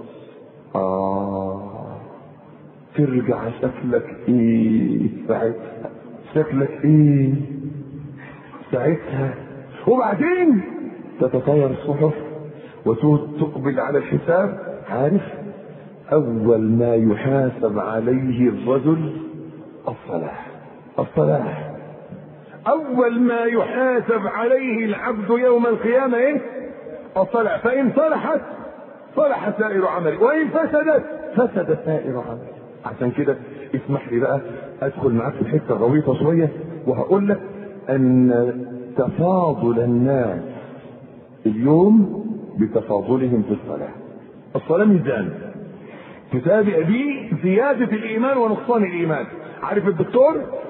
اه ترجع شكلك ايه ساعتها؟ شكلك ايه ساعتها؟ وبعدين تتطاير الصحف وتقبل على الحساب. عارف اول ما يحاسب عليه الرجل الصلاة، الصلاة اول ما يحاسب عليه العبد يوم القيامة ايه؟ الصلاة. فان صلحت صلح سائر عمله، وان فسدت فسد سائر عمله. عشان كده اسمح لي بقى ادخل معاك في الحته غويطه شويه، وهقول لك ان تفاضل الناس اليوم بتفاضلهم في الصلاه. الصلاه ميزان تتابع به زياده الايمان ونقصان الايمان. عارف الدكتور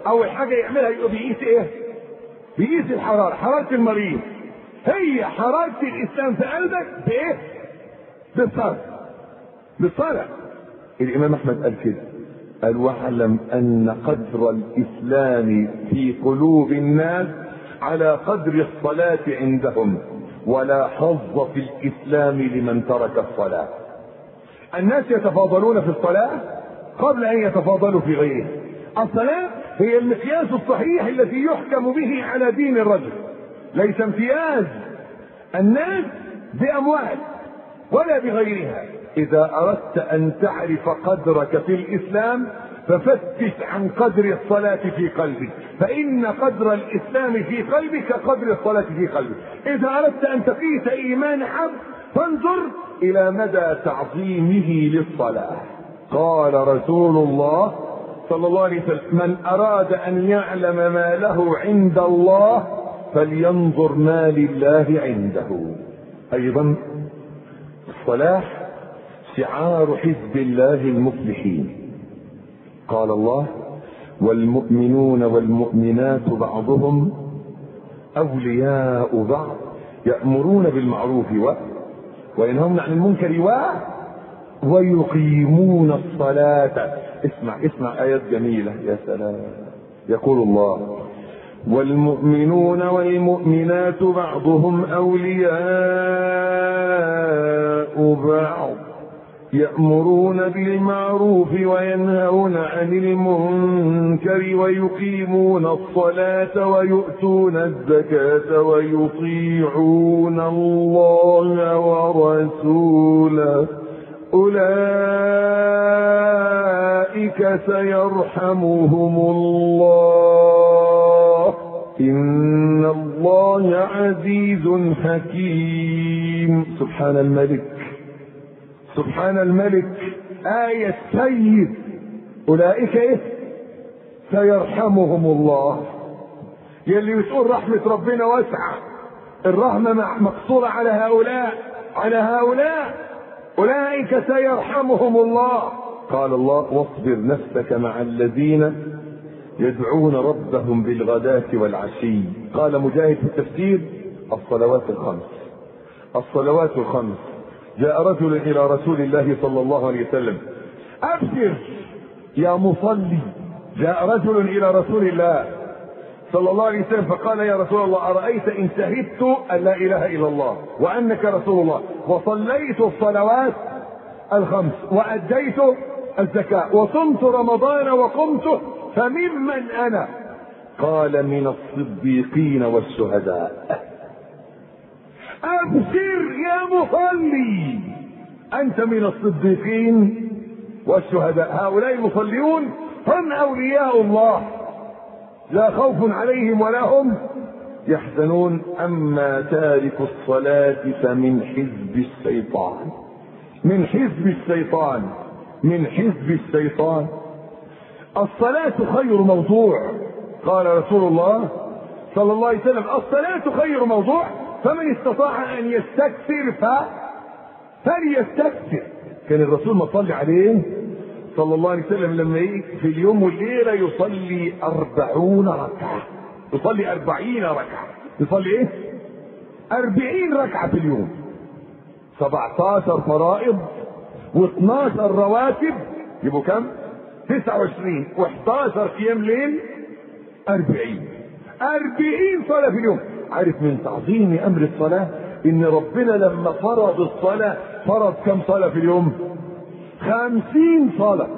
اول حاجه يعملها يبقى بيقيس ايه؟ بيقيس الحراره، حراره المريض. هي حراره الاسلام في قلبك بايه؟ بالصلاه. بالصلاه. الامام احمد قال كده، قال واعلم ان قدر الاسلام في قلوب الناس على قدر الصلاه عندهم، ولا حظ في الاسلام لمن ترك الصلاه. الناس يتفاضلون في الصلاه قبل ان يتفاضلوا في غيرها. الصلاه هي المقياس الصحيح الذي يحكم به على دين الرجل، ليس امتياز الناس باموال ولا بغيرها. اذا اردت ان تعرف قدرك في الاسلام ففتش عن قدر الصلاة في قلبك، فإن قدر الإسلام في قلبك كقدر الصلاة في قلبك. إذا أردت أن تقيس إيمان عبد فانظر إلى مدى تعظيمه للصلاة. قال رسول الله صلى الله عليه وسلم: من أراد أن يعلم ما له عند الله فلينظر ما لله عنده. أيضا الصلاة شعار حزب الله المفلحين. قال الله: والمؤمنون والمؤمنات بعضهم أولياء بعض يأمرون بالمعروف و... وينهون عن المنكر و... ويقيمون الصلاة. اسمع اسمع آيات جميلة يا سلام. يقول الله: والمؤمنون والمؤمنات بعضهم أولياء بعض يأمرون بالمعروف وينهون عن المنكر ويقيمون الصلاة ويؤتون الزكاة ويطيعون الله ورسوله أولئك سيرحمهم الله إن الله عزيز حكيم. سبحان الملك سبحان الملك. آية سيد. أولئك إيه؟ سيرحمهم الله. يلي بتقول رحمة ربنا واسعة، الرحمة مقصورة على هؤلاء على هؤلاء أولئك سيرحمهم الله. قال الله: واصبر نفسك مع الذين يدعون ربهم بالغداة والعشي. قال مجاهد في التفسير: الصلوات الخمس. الصلوات الخمس. جاء رجل إلى رسول الله صلى الله عليه وسلم: أبشر يا مصلي. جاء رجل إلى رسول الله صلى الله عليه وسلم فقال: يا رسول الله، أرأيت إن شهدت أن لا إله إلا الله وأنك رسول الله وصليت الصلوات الخمس وأديت الزكاة وصمت رمضان وقمته فممن أنا؟ قال: من الصديقين والشهداء. أبشر يا مصلي، أنت من الصديقين والشهداء. هؤلاء المصليون هم أولياء الله، لا خوف عليهم ولا هم يحزنون. أما تارك الصلاة فمن حزب الشيطان. من حزب الشيطان من حزب الشيطان. الصلاة خير موضوع. قال رسول الله صلى الله عليه وسلم: الصلاة خير موضوع، فمن استطاع أن يستكثر ف... فليستكثر. كان الرسول ما صلي عليه صلى الله عليه وسلم لما يجي في اليوم والليلة يصلي أربعون ركعة. يصلي أربعين ركعة. يصلي إيه؟ أربعين ركعة في اليوم. سبعتاشر فرائض واثناشر رواتب، يبقوا كم؟ تسعة وعشرين وإحداشر قيام ليل. أربعين أربعين صلاة في اليوم. عارف من تعظيم أمر الصلاة إن ربنا لما فرض الصلاة فرض كم صلاة في اليوم؟ خمسين صلاة،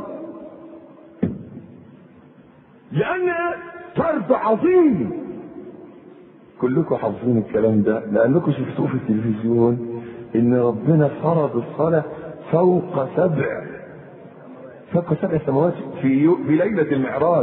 لأنها فرض عظيم. كلكم حافظين الكلام ده لأنكم شفتوه في التلفزيون، إن ربنا فرض الصلاة فوق سبع فوق سبع سماوات في في ليلة المعراج.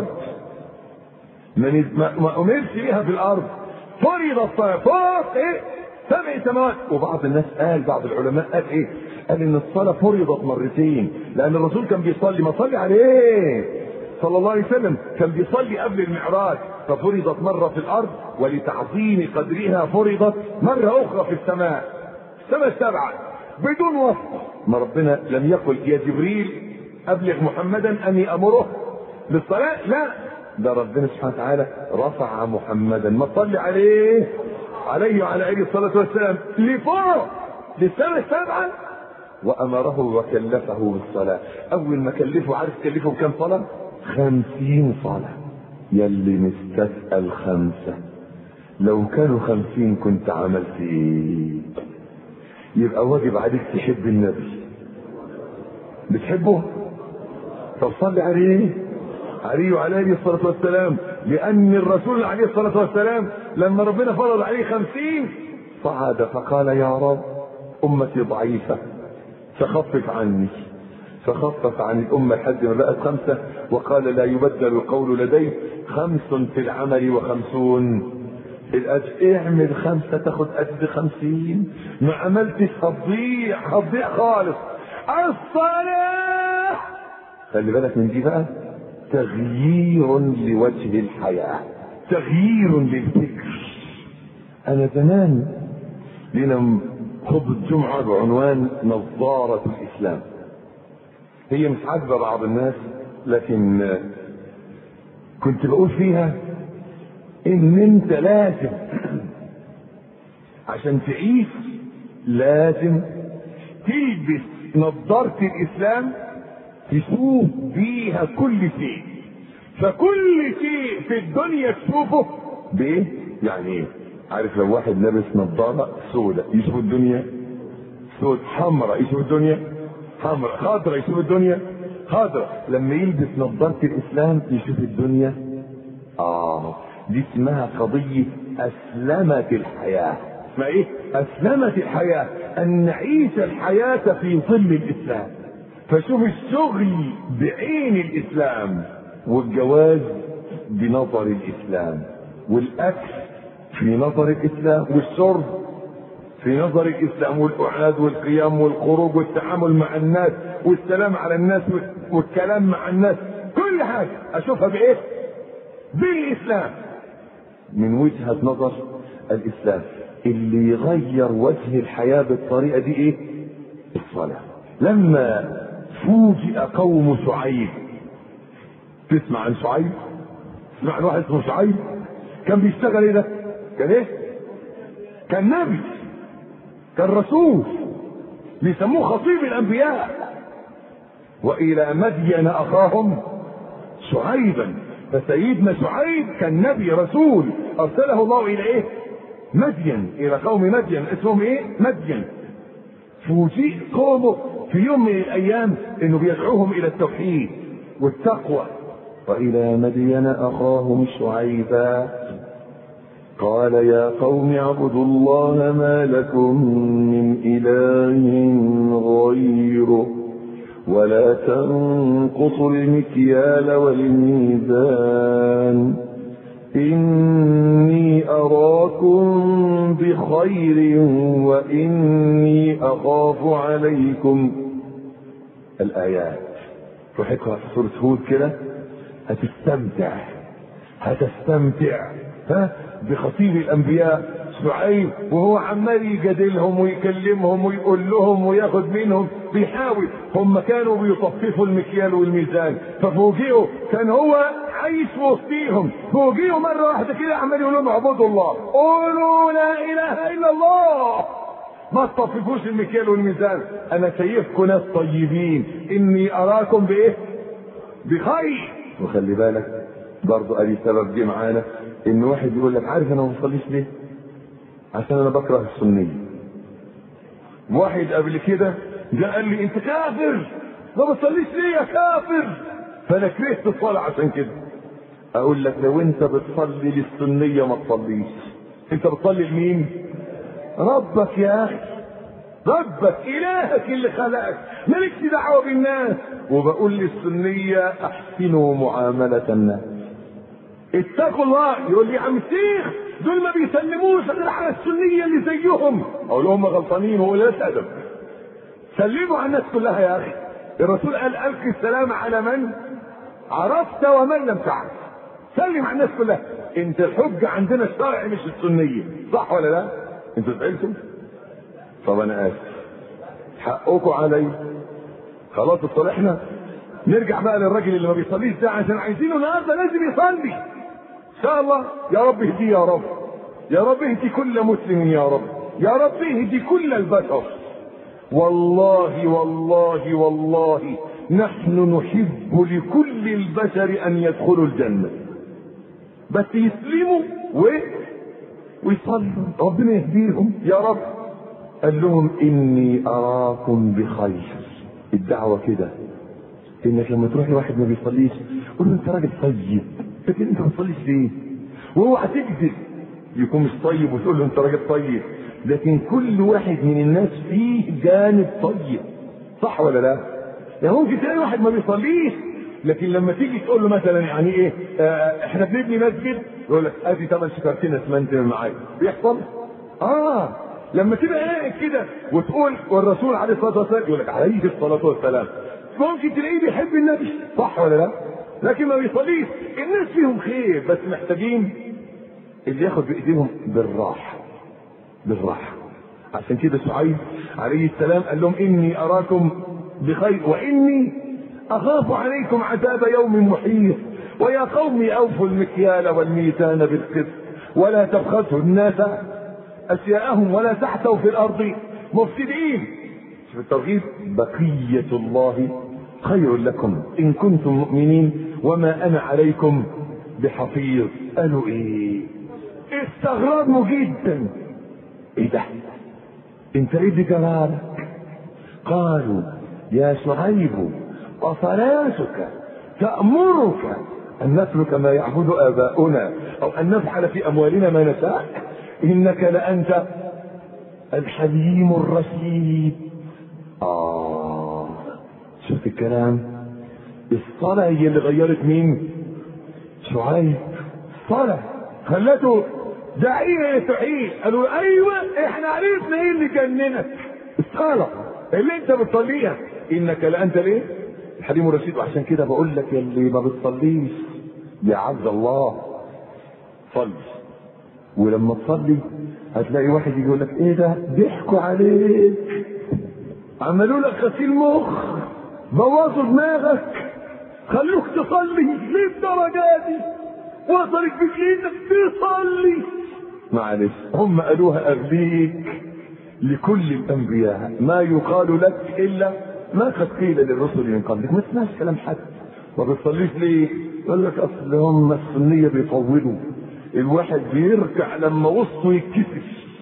ما أمرش بها في الأرض، فرض الصلاة فوق إيه؟ سبع سماوات. وبعض الناس قال، بعض العلماء قال إيه؟ قال إن الصلاة فرضت مرتين، لأن الرسول كان بيصلي، ما صلي عليه صلى الله عليه وسلم، كان بيصلي قبل المعراج، ففرضت مرة في الأرض، ولتعظيم قدرها فرضت مرة أخرى في السماء، السماء السبعة بدون واسطة. ما ربنا لم يقل: يا جبريل أبلغ محمدا أني أمره للصلاة؟ لا، ده ربنا سبحانه وتعالى رفع محمدا، ما تصلي عليه عليه وعلى آله الصلاة والسلام لفوق للسنة السابعة، وأمره وكلفه بالصلاة. أول ما كلفه، عارف كلفه بكم صلاة؟ خمسين صلاة. يلي مستثقل خمسة، لو كانوا خمسين كنت عملت ايه؟ يبقى واجب عليك تحب النبي. بتحبه؟ طب صلي عليه عليه وعلى آله الصلاة والسلام، لأن الرسول عليه الصلاة والسلام لما ربنا فرض عليه خمسين صعد فقال يا رب أمتي ضعيفة فخفف عني، فخفف عن الأمة لحد ما بقت خمسة، وقال لا يبدل القول لدي خمس في العمل وخمسون في الأجر. اعمل خمسة تاخد أجر خمسين، ما عملتش هتضيع هتضيع خالص. الصلاة خلي بالك من دي بقى، تغيير لوجه الحياة، تغيير للفكر. أنا زمان لنا خطبة الجمعة بعنوان نظارة الإسلام. هي مش عاجبة بعض الناس، لكن كنت بقول فيها ان انت لازم عشان تعيش لازم تلبس نظارة الإسلام تشوف بيها كل شيء، فكل شيء في الدنيا تشوفه بايه؟ يعني ايه؟ عارف لو واحد لابس نظارة سوداء يشوف الدنيا سود، حمراء يشوف الدنيا حمراء، خضراء يشوف الدنيا خضراء. لما يلبس نظارة الإسلام يشوف الدنيا اه دي اسمها قضية أسلمة الحياة. اسمها ايه؟ أسلمة الحياة، أن نعيش الحياة في ظل الإسلام. فشوف الشغل بعين الإسلام، والجواز بنظر الإسلام، والأكل في نظر الإسلام، والشرب في نظر الإسلام، والقعاد والقيام والخروج والتعامل مع الناس والسلام على الناس والكلام مع الناس، كل حاجة أشوفها بإيه؟ بالإسلام، من وجهة نظر الإسلام. اللي يغير وجه الحياة بالطريقة دي إيه؟ الصلاة. لما فوجئ قوم شعيب، تسمع عن شعيب؟ تسمع عن واحد اسمه شعيب؟ كان بيشتغل ايه ده؟ كان ايه؟ كان نبي، كان رسول، بيسموه خطيب الانبياء. والى مدين اخاهم شعيبا، فسيدنا شعيب كان نبي رسول ارسله الله الى ايه؟ مدين، الى قوم مدين اسمهم ايه؟ مدين. فوجئ قومه في يوم من الايام انه بيدعوهم الى التوحيد والتقوى. والى مدين اخاهم شعيبا قال يا قوم اعبدوا الله ما لكم من اله غيره ولا تنقصوا المكيال والميزان إني أراكم بخير وإني أخاف عليكم. الآيات روح اقرأ في سورة هود كده هتستمتع هتستمتع ها بخطيب الأنبياء شعيب، وهو عمال يجادلهم ويكلمهم ويقول لهم وياخد منهم، بيحاول. هم كانوا بيطففوا المكيال والميزان، ففوجئوا كان هو عايش وسطيهم، فوجئوا مرة واحدة كده عمال يقول لهم اعبدوا الله، قولوا لا إله إلا الله، ما تطففوش المكيال والميزان، أنا شايفكم ناس طيبين، إني أراكم بإيه؟ بخير. وخلي بالك برضو أدي سبب جه معانا، إن واحد يقول لك عارف أنا ما بصليش ليه؟ عشان أنا بكره السنية. واحد قبل كده جاء قال لي أنت كافر، ما بتصليش ليه يا كافر؟ فأنا كرهت الصلاة عشان كده. أقول لك لو أنت بتصلي للسنية ما تصليش، أنت بتصلي لمين؟ ربك يا أخي، ربك إلهك اللي خلقك، مالكش دعوة بالناس. وبقول للسنية أحسنوا معاملة الناس، اتقوا الله. يقول لي يا عم الشيخ دول ما بيسلموش غير على السنية اللي زيهم، اقول لهم غلطانين وقلة ادب. سلموا على الناس كلها يا اخي، الرسول قال القي السلام على من عرفت ومن لم تعرف. سلم على الناس كلها. انت الحجة عندنا الشرع مش السنية، صح ولا لا؟ انتوا زعلتوا؟ طب انا اسف، حقكم علي، خلاص اتصالحنا. نرجع بقى للراجل اللي ما بيصليش ده، عشان عايزينه النهارده لازم يصلي ان شاء الله. يا رب اهديه يا رب، يا رب اهدي كل مسلم يا رب، يا رب اهدي كل البشر. والله والله والله نحن نحب لكل البشر ان يدخلوا الجنة، بس يسلموا و... ويصلوا، ربنا يهديهم يا رب. قال لهم اني اراكم بخير. الدعوة كده، انك لما تروح لواحد ما بيصليش قول له انت راجل طيب، لكن انت ما بتصليش ليه؟ واوعى تكذب يكون مش طيب وتقول له انت راجل طيب، لكن كل واحد من الناس فيه جانب طيب، صح ولا لا؟ يعني ممكن تلاقي واحد ما بيصليش، لكن لما تيجي تقول له مثلا يعني ايه آه احنا بنبني مسجد، يقول لك ادي ثمان شكرتين اسمنت معايا، بيحصل؟ اه لما تبقى قاعد كده وتقول والرسول عليه الصلاه والسلام، يقول لك عليه الصلاه والسلام، ممكن تلاقيه بيحب النبي، صح ولا لا؟ لكن ما بيصليش. الناس فيهم خير بس محتاجين اللي ياخد بايديهم بالراحه بالراحه. عشان كده شعيب عليه السلام قال لهم اني اراكم بخير واني اخاف عليكم عذاب يوم محيط، ويا قوم اوفوا المكيال والميزان بالقسط ولا تبخسوا الناس اشياءهم ولا تحتوا في الارض مفسدين. شوف الترغيب، بقية الله خير لكم ان كنتم مؤمنين وما انا عليكم بحفيظ. قالوا ايه؟ استغربوا جدا، ايه ده؟ انت ايه دي جلالك؟ قالوا يا شعيب اصلاتك تأمرك ان نترك ما يعبد اباؤنا او ان نفعل في اموالنا ما نشاء؟ انك لانت الحليم الرشيد. اه شوف الكلام، الصلاة هي اللي غيرت مين؟ شعيب. صلاة خلته داعية يستحيل. قالوا ايوه احنا عرفنا ايه اللي جننك، الصلاة اللي انت بتصليها، انك لانت ليه؟ الحليم الرشيد. وعشان كده بقول لك يا اللي ما بتصليش يا عبد الله صلي، ولما تصلي هتلاقي واحد يجي يقول لك ايه ده؟ ضحكوا عليك، عملوا لك غسيل مخ، بوظوا دماغك، خلوك تصلي للدرجه دي، وصلت بك انك تصلي. معلش هم قالوها قبليك لكل الانبياء، ما يقال لك الا ما قد قيل للرسل من قبلك. ما تسمعش كلام حد. ما بتصليش ليه؟ يقول لك اصل هم السنيه بيطولوا، الواحد بيركع لما وسطه يتكسف،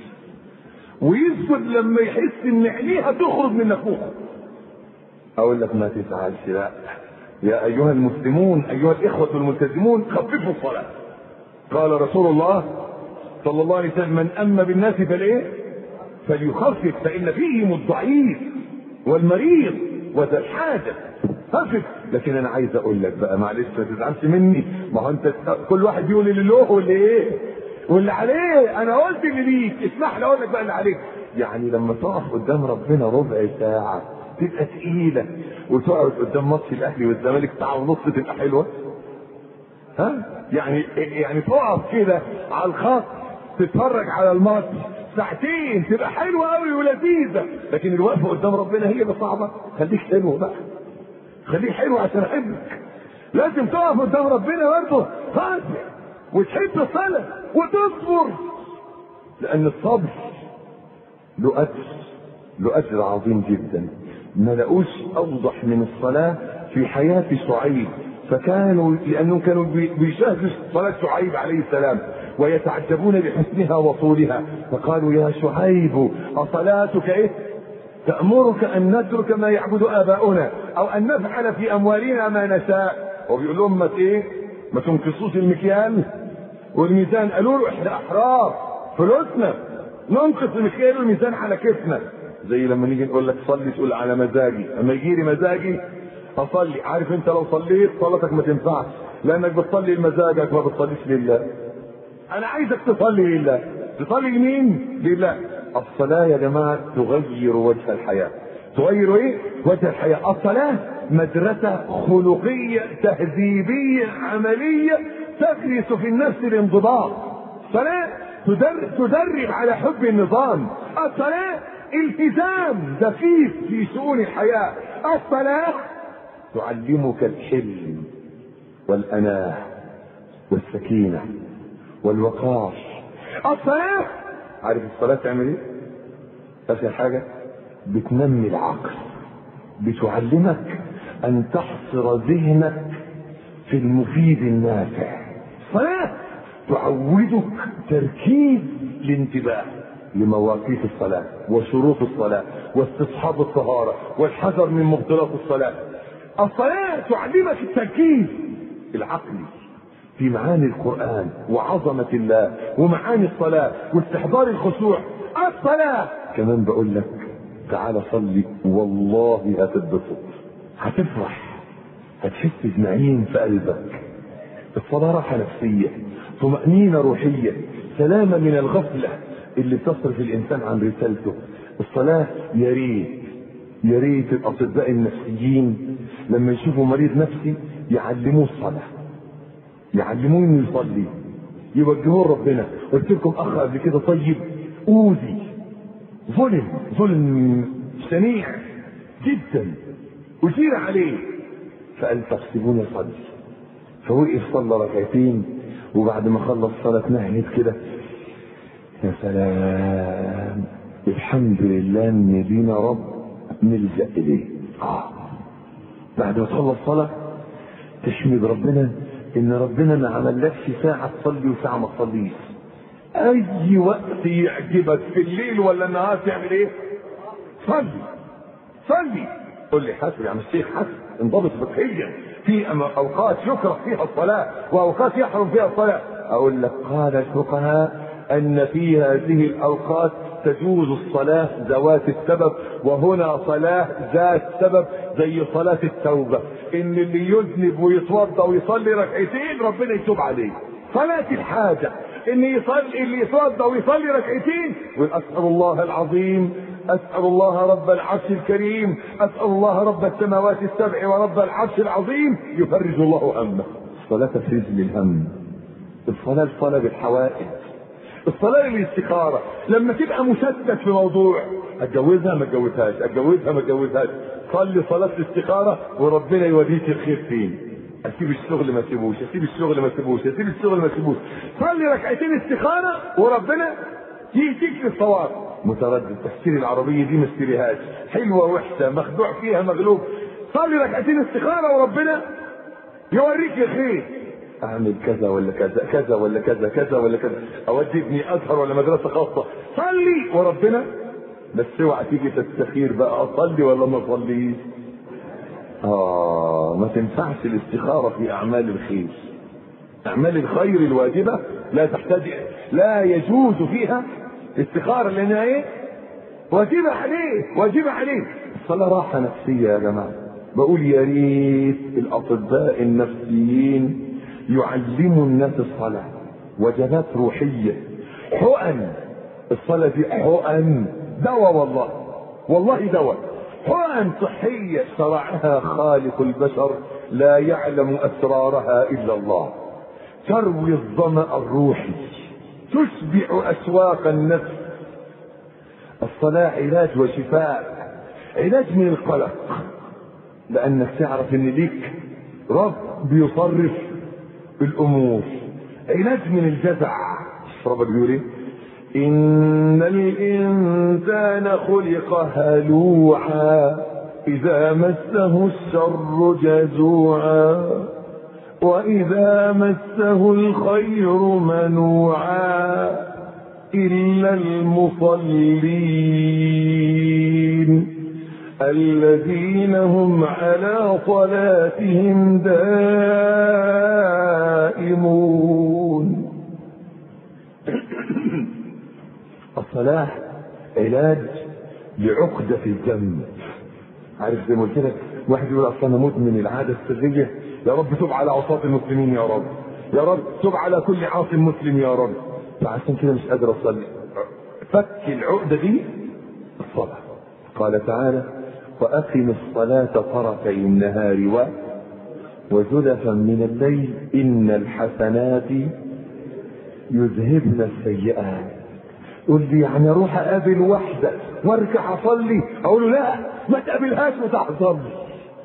ويسجد لما يحس ان عينيه هتخرج من نافوخه. اقول لك ما تزعلش، لا يا ايها المسلمون ايها الاخوه الملتزمون خففوا الصلاه. قال رسول الله صلى الله عليه وسلم من اما بالناس فالايه؟ فليخفف فان فيهم الضعيف والمريض وذا الحاجه، خفف. لكن انا عايز اقول لك بقى معلش ما تزعلش مني، ما هو انت كل واحد يقول اللي له واللي ايه واللي عليه. انا قلت اللي ليك، اسمح لي اقول لك بقى اللي عليك. يعني لما تقف قدام ربنا ربع ساعه تبقى تقيله، وتقعد قدام ماتش الاهلي والزمالك ساعه ونص تبقى حلوه؟ ها يعني يعني تقف كده على الخط تتفرج على الماتش ساعتين تبقى حلوه قوي ولذيذه، لكن الوقفه قدام ربنا هي اللي صعبه. خليك حلو بقى، خليك حلو عشان احبك. لازم تقف قدام ربنا برضه خاشع وتحب الصلاه وتصبر، لان الصبر له اجر، له اجر عظيم جدا ما لقوش اوضح من الصلاه في حياه شعيب. فكانوا لانهم كانوا بيشاهدوا صلاه شعيب عليه السلام ويتعجبون بحسنها وطولها، فقالوا يا شعيب اصلاتك ايه؟ تأمرك ان نترك ما يعبد اباؤنا او ان نفعل في اموالنا ما نشاء. وبيقول لهم ما ايه؟ ما تنقصوش المكيال والميزان. قالوا له احنا احرار، فلوسنا ننقص المكيال والميزان على كيفنا. زي لما نيجي نقول لك صلي تقول على مزاجي، اما يجي لي مزاجي اصلي. عارف انت لو صليت صلاتك ما تنفعش، لانك بتصلي لمزاجك ما بتصليش لله. انا عايزك تصلي لله. تصلي لمين؟ لله. الصلاة يا جماعة تغير وجه الحياة. تغير ايه؟ وجه الحياة. الصلاة مدرسة خلقية تهذيبية عملية تغرس في النفس الانضباط. الصلاة تدرب, تدرب على حب النظام. الصلاة التزام دقيق في شؤون الحياة. الصلاة تعلمك الحلم والأناة والسكينة والوقار. الصلاة، عارف الصلاة تعمل ايه؟ آخر حاجة بتنمي العقل، بتعلمك أن تحصر ذهنك في المفيد النافع. الصلاة تعودك تركيز الانتباه لمواقيت الصلاة وشروط الصلاة واستصحاب الطهارة والحذر من مبطلات الصلاة. الصلاة تعلمك التركيز العقلي في معاني القرآن وعظمة الله ومعاني الصلاة واستحضار الخشوع. الصلاة كمان بقول لك تعال صلي والله هتتبسط، هتفرح، هتحس بنعيم في قلبك. الصلاة راحة نفسية، طمأنينة روحية، سلامة من الغفلة اللي بتصرف الإنسان عن رسالته. الصلاة يا ريت يا ريت الأطباء النفسيين لما يشوفوا مريض نفسي يعلموه الصلاة، يعلموه انه يصلي، يوجهوه ربنا. قلت لكم اخ قبل كده طيب اوذي، ظلم ظلم شنيع جدا أثير عليه، فقال تحسبوني يصلي، فوقف صلى ركعتين وبعد ما خلص صلاة نهيت كده يا سلام الحمد لله ان لينا رب نلجأ اليه. اه بعد ما تخلص صلاة تحمد ربنا ان ربنا ما عملكش ساعة تصلي وساعة ما تصليش. اي وقت يعجبك في الليل ولا النهار تعمل ايه؟ صلي صلي. قل لي حسب يا عم الشيخ حسب، انضبط فقهيا. في اوقات يكره فيها الصلاة واوقات يحرم فيها الصلاة. اقول لك قال الفقهاء ان في هذه الاوقات تجوز الصلاة ذوات السبب، وهنا صلاة ذات سبب زي صلاة التوبة، ان اللي يذنب ويتوضا ويصلي ركعتين ربنا يتوب عليه. صلاة الحاجة ان يصلي اللي يتوضا ويصلي ركعتين واسأل الله العظيم، اسأل الله رب العرش الكريم، اسأل الله رب السماوات السبع ورب العرش العظيم يفرج الله همه. الصلاة تفريج للهم، الصلاة الصلاة بالحوائج، الصلاة للاستخارة. لما تبقى مشتت في موضوع اتجوزها ما اتجوزهاش، اتجوزها ما اتجوزهاش، صلي صلاة الاستخارة وربنا يوديك الخير فين. اسيب الشغل ما اسيبوش، اسيب الشغل ما اسيبوش، اسيب الشغل ما اسيبوش. صلي ركعتين استخارة وربنا يهديك للصواب. متردد تشتري العربية دي ما اشتريهاش، حلوة وحشة، مخدوع فيها مغلوب، صلي ركعتين استخارة وربنا يوريك الخير. اعمل كذا ولا كذا، كذا ولا كذا، كذا ولا كذا، اودي ابني ازهر ولا مدرسه خاصه، صلي وربنا. بس اوعى تيجي تستخير بقى اصلي ولا ما اصليش. اه ما تنفعش الاستخاره في اعمال الخير. اعمال الخير الواجبه لا تحتاج، لا يجوز فيها استخاره لانها ايه؟ واجبه عليه، واجبه عليه. الصلاه راحه نفسيه يا جماعه. بقول يا ريت الاطباء النفسيين يعلموا الناس الصلاة، وجبات روحية، حقن. الصلاة دي حقن دواء، والله والله دواء، حقن صحية شرعها خالق البشر لا يعلم أسرارها إلا الله. تروي الظمأ الروحي، تشبع أشواق النفس. الصلاة علاج وشفاء، علاج من القلق، لأنك تعرف إن ليك رب بيصرف الامور. علاج من الجزع، ربك بيقول ايه؟ ان الانسان خلق هلوعا اذا مسه الشر جزوعا واذا مسه الخير منوعا الا المصلين الذين هم على صلاتهم دائمون. الصلاة علاج لعقدة الذنب. عارف زي ما قلت لك، واحد يقول اصل انا مدمن العادة السرية، يا رب تب على عصاة المسلمين يا رب، يا رب تب على كل عاصي مسلم يا رب، فعشان كده مش قادر اصلي. فك العقدة دي الصلاة. قال تعالى وأقم الصلاة طرفي النهار وزلفا من الليل إن الحسنات يذهبن السيئات. قل لي يعني اروح اقابل واحدة وارجع اصلي؟ اقول له لا، ما تقابلهاش وتحضر لي.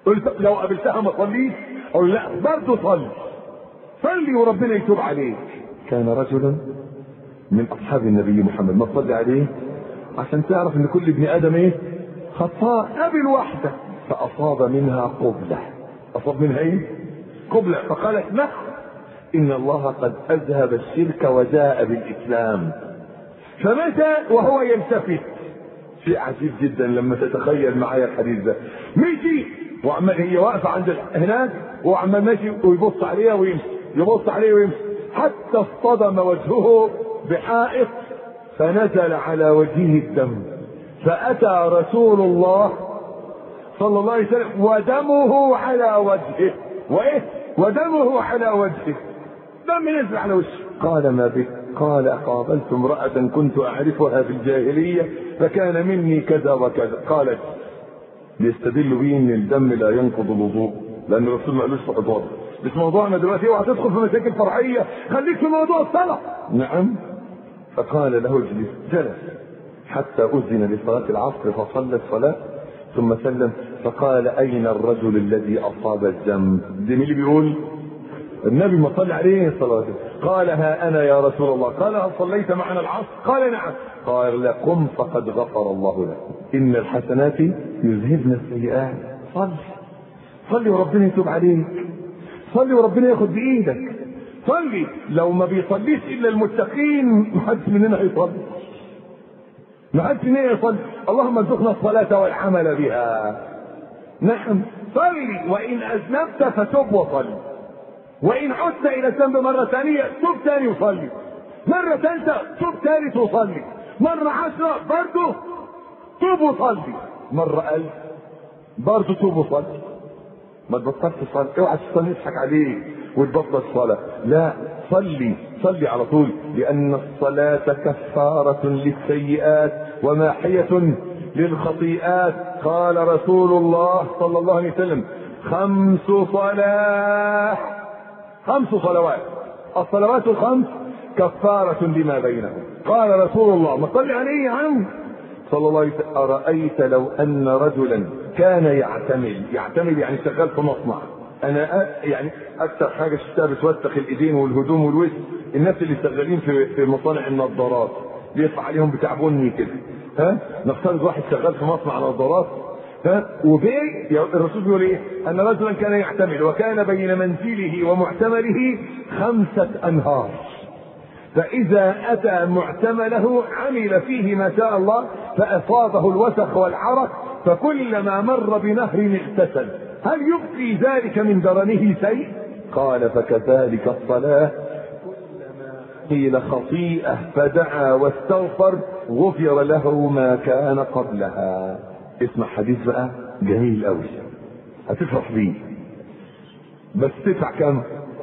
قلت لو قابلتها ما صليش، اقول لا برضه صلي، صلي وربنا يتوب عليك. كان رجل من اصحاب النبي محمد، ما تصلي عليه عشان تعرف ان كل ابن ادم ايه؟ خطاء. قابل واحده فاصاب منها قبله، اصاب منها ايه؟ قبله، فقالت لا ان الله قد اذهب الشرك وجاء بالاسلام. فمتى وهو يلتفت، شيء عجيب جدا لما تتخيل معايا الحديث ده، مشي وعمال هي واقفه عند هناك وعمال ماشي ويبص عليها ويمشي، يبص عليه ويمشي، حتى اصطدم وجهه بحائط فنزل على وجهه الدم، فاتى رسول الله صلى الله عليه وسلم ودمه على وجهه، وايه ودمه على وجهه، دم نزل على وجهه. قال ما بك؟ قال قابلت امرأة كنت اعرفها في الجاهلية فكان مني كذا وكذا. قالت يستدل به ان الدم لا ينقض الوضوء، لان الرسول ما قالوش في حضور، مش موضوعنا دلوقتي، اوعى تدخل في مشاكل فرعيه، خليك في موضوع الصلاه. نعم. فقال له اجلس، جلس حتى اذن لصلاه العصر فصلى الصلاه ثم سلم، فقال اين الرجل الذي اصاب الذنب؟ ده مين اللي بيقول؟ النبي ما صلى عليه الصلاه والسلام. قال ها انا يا رسول الله. قال هل صليت معنا العصر؟ قال نعم. قال قم فقد غفر الله لك، ان الحسنات يذهبن السيئات. صل صلي وربنا يتوب عليك، صلي وربنا ياخد بايدك، صلي. لو ما بيصليش الا المتقين محدش مننا هيصلي، محدش مننا يصلي. اللهم ارزقنا الصلاه والعمل بها. نعم صلي، وان اذنبت فتب وصلي، وان عدت الى الذنب مره ثانيه تب ثاني وصلي، مره ثالثه تب ثالث وصلي، مره عشره برضه تب وصلي، مره الف برضه تب وصلي. ما تبطلش صلاه، اوعى الشيطان يضحك عليك وتبطل الصلاه، لا صلي صلي على طول، لان الصلاه كفاره للسيئات وماحيه للخطيئات. قال رسول الله صلى الله عليه وسلم خمس صلاه خمس صلوات، الصلوات الخمس كفاره لما بينهم. قال رسول الله ما صلي عليه يا عم صلى الله عليه وسلم ارايت لو ان رجلا كان يعتمل، يعتمل يعني شغال في مصنع، انا يعني اكثر حاجه شفتها بتوسخ الايدين والهدوم والوش الناس اللي شغالين في في مصانع النظارات، بيطلع عليهم بتاع بني كده، ها نفترض واحد شغال في مصنع نظارات، ها وبي الرسول بيقول ايه؟ ان رجلا كان يعتمل وكان بين منزله ومعتمله خمسه انهار، فإذا أتى معتمله عمل فيه ما شاء الله فأصابه الوسخ والعرق، فكلما مر بنهر اغتسل، هل يبقي ذلك من درنه شيء؟ قال فكذلك الصلاة، كلما قيل خطيئة فدعا واستغفر غفر له ما كان قبلها. اسمع حديث بقى جميل قوي هتفرح بيه، بس تدفع كم؟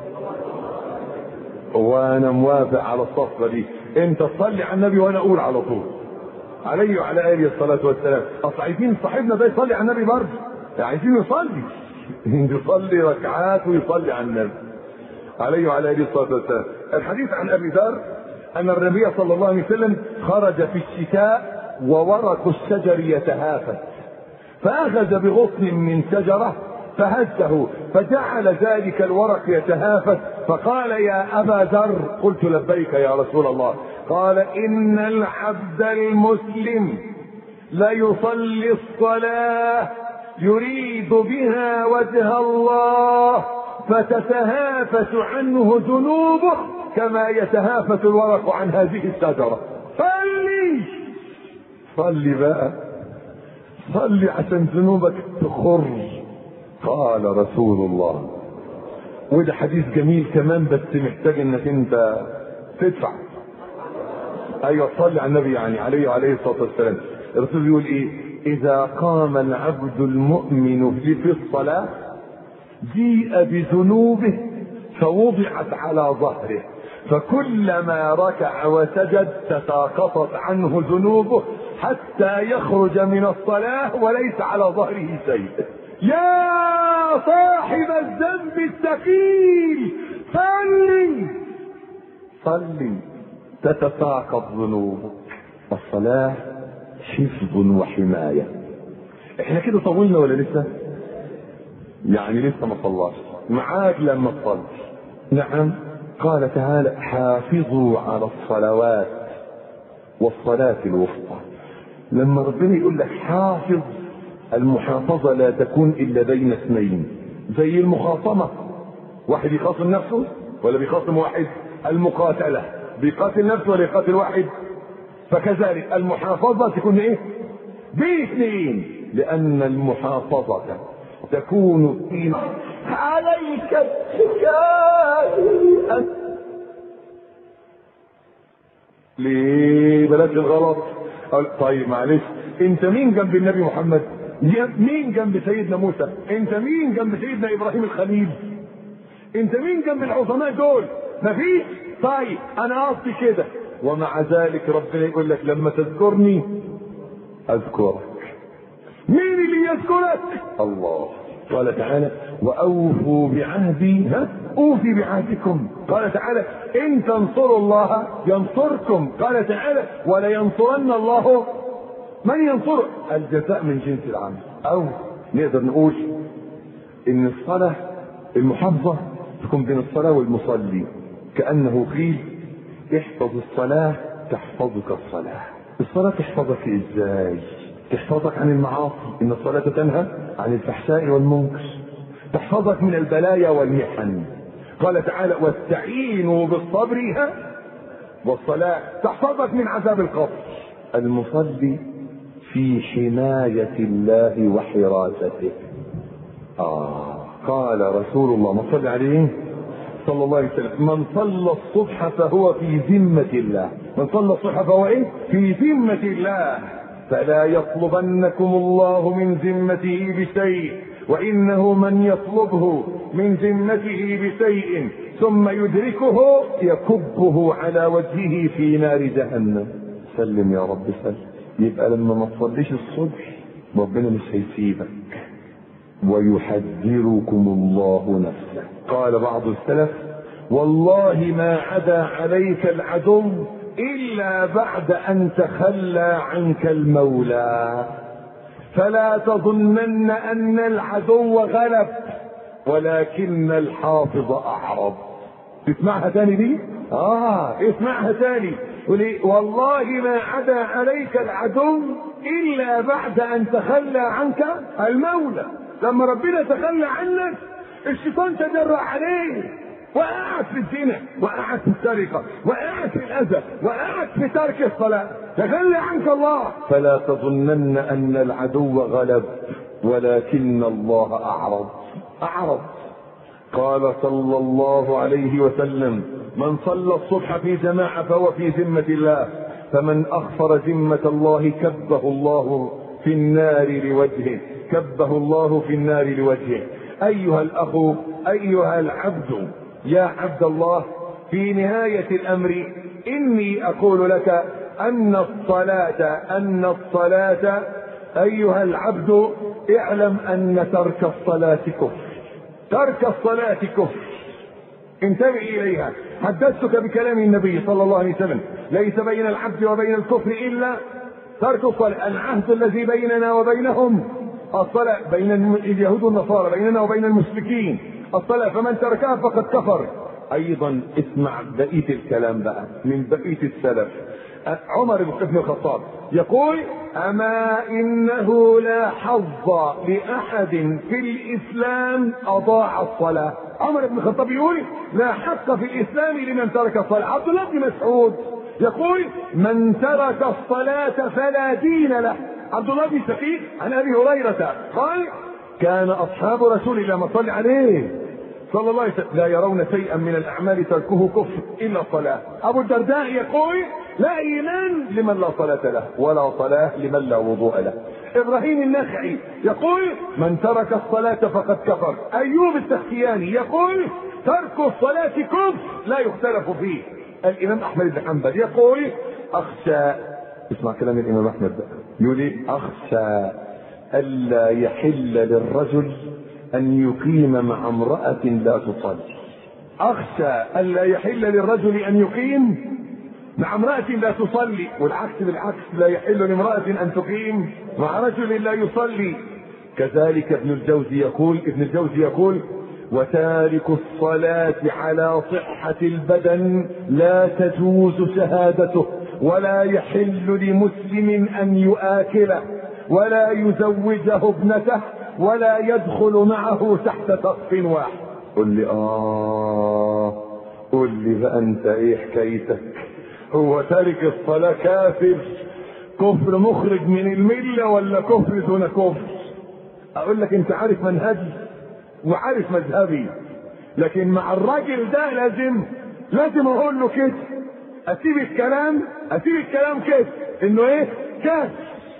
وانا موافق على الصفقه دي، انت تصلي على النبي وانا اقول على طول عليه وعلى اله الصلاه والسلام. اصل عايزين صاحبنا ده يصلي على النبي برضه، عايزين يصلي يصلي ركعات ويصلي على النبي عليه وعلى اله الصلاه والسلام. الحديث عن ابي ذر ان النبي صلى الله عليه وسلم خرج في الشتاء وورق الشجر يتهافت، فاخذ بغصن من شجره فهزه فجعل ذلك الورق يتهافت، فقال يا أبا ذر، قلت لبيك يا رسول الله، قال إن العبد المسلم ليصلي الصلاة يريد بها وجه الله فتتهافت عنه ذنوبه كما يتهافت الورق عن هذه الشجرة. صلي صلي بقى، صلي عشان ذنوبك تخر. قال رسول الله، وده حديث جميل كمان بس محتاج انك انت تدفع. ايوه تصلي على النبي يعني عليه وعليه الصلاه والسلام. الرسول بيقول ايه؟ اذا قام العبد المؤمن في الصلاه جيء بذنوبه فوضعت على ظهره، فكلما ركع وسجد تساقطت عنه ذنوبه حتى يخرج من الصلاه وليس على ظهره شيء. يا صاحب الذنب الثقيل صلي صلي تتساقط ذنوبك. الصلاة حفظ وحماية. احنا كده طولنا ولا لسه؟ يعني لسه ما صلاش، معاك لما تصلي. نعم. قال تعالى حافظوا على الصلوات والصلاة الوسطى. لما ربنا يقول لك حافظ، المحافظة لا تكون إلا بين اثنين، زي المخاصمة، واحد يخاصم نفسه ولا بيخاصم واحد؟ المقاتلة بيقاتل نفسه ولا يقاتل واحد؟ فكذلك المحافظة تكون ايه؟ باثنين، لأن المحافظة تكون في عليك الحكاية. ليه بلاش الغلط؟ طيب معلش، انت مين جنب النبي محمد؟ مين جنب سيدنا موسى؟ انت مين جنب سيدنا ابراهيم الخليل؟ انت مين جنب العظماء دول؟ مفيش. طيب انا قصدي كده، ومع ذلك ربنا يقول لك لما تذكرني اذكرك. مين اللي يذكرك؟ الله. قال تعالى واوفوا بعهدي ها اوفي بعهدكم. قال تعالى ان تنصروا الله ينصركم. قال تعالى ولينصرن الله من ينصره. الجزاء من جنس العمل. او نقدر نقول ان الصلاة المحافظة تكون بين الصلاة والمصلي، كأنه قيل احفظ الصلاة تحفظك الصلاة. الصلاة تحفظك ازاي؟ تحفظك عن المعاصي، ان الصلاة تنهى عن الفحشاء والمنكر، تحفظك من البلايا والمحن. قال تعالى واستعينوا بالصبر والصلاة، تحفظك من عذاب القبر. المصلي في حماية الله وحراسته. آه قال رسول الله ما صلى عليه صلى الله عليه وسلم من صلى الصبح فهو في ذمة الله. من صلى الصبح فهو ايه؟ في ذمة الله. فلا يطلبنكم الله من ذمته بشيء، وإنه من يطلبه من ذمته بشيء ثم يدركه يكبه على وجهه في نار جهنم. سلم يا رب سلم. يبقى لما ما تصليش الصبح ربنا مش هيسيبك، ويحذركم الله نفسه. قال بعض السلف والله ما عدا عليك العدو إلا بعد أن تخلى عنك المولى، فلا تظنن أن العدو غلب ولكن الحافظ أعرض. تسمعها تاني دي؟ آه اسمعها تاني. والله ما عدا عليك العدو إلا بعد أن تخلى عنك المولى. لما ربنا تخلى عنك الشيطان تجرأ عليه، وقعت في الزنا، وقعت في السرقة، وقعت في الأذى، وقعت في ترك الصلاة. تخلى عنك الله. فلا تظنن أن العدو غلب ولكن الله أعرض. أعرض. قال صلى الله عليه وسلم من صلى الصبح في جماعة فهو في ذمة الله، فمن أخفر ذمة الله كبه الله في النار لوجهه. كبه الله في النار لوجهه. أيها الأخ، أيها العبد، يا عبد الله، في نهاية الأمر إني أقول لك أن الصلاة أن الصلاة أيها العبد اعلم أن ترك الصلاة كفر. ترك الصلاة كفر. انتبه إليها. حدثتك بكلام النبي صلى الله عليه وسلم ليس بين العبد وبين الكفر إلا ترك الصلاة. العهد الذي بيننا وبينهم الصلاة، بين اليهود والنصارى، بيننا وبين المشركين الصلاة، فمن تركها فقد كفر. أيضا اسمع بقية الكلام بقى من بقية السلف. عمر بن الخطاب يقول أما إنه لا حظ لأحد في الإسلام أضاع الصلاة. عمر بن الخطاب يقول لا حق في الإسلام لمن ترك الصلاة. عبد الله بن مسعود يقول من ترك الصلاة فلا دين له. عبد الله بن شقيق عن أبي هريرة قال كان أصحاب رسول الله ما صلى عليه صلى الله عليه وسلم لا يرون شيئا من الأعمال تركه كفر إلا الصلاة. أبو الدرداء يقول لا إيمان لمن لا صلاة له ولا صلاة لمن لا وضوء له. إبراهيم النخعي يقول من ترك الصلاة فقد كفر. أيوب السختياني يقول ترك الصلاة كفر لا يختلف فيه. الإمام أحمد بن حنبل يقول أخشى، اسمع كلام الإمام أحمد بقى، يقول أخشى ألا يحل للرجل أن يقيم مع امرأة لا تصلي. أخشى ألا يحل للرجل أن يقيم مع امرأة لا تصلي، والعكس بالعكس لا يحل لامرأة أن تقيم مع رجل لا يصلي. كذلك ابن الجوزي يقول ابن الجوزي يقول وتارك الصلاة على صحة البدن لا تجوز شهادته، ولا يحل لمسلم أن يؤاكله ولا يزوجه ابنته ولا يدخل معه تحت سقف واحد. قل لي آه قل لي بقى أنت إيه حكايتك؟ هو تارك الصلاة كافر كفر مخرج من الملة ولا كفر دون كفر؟ أقول لك أنت عارف منهجي وعارف مذهبي، لكن مع الراجل ده لازم لازم أقول له كده، أسيب الكلام أسيب الكلام كده إنه إيه كافر.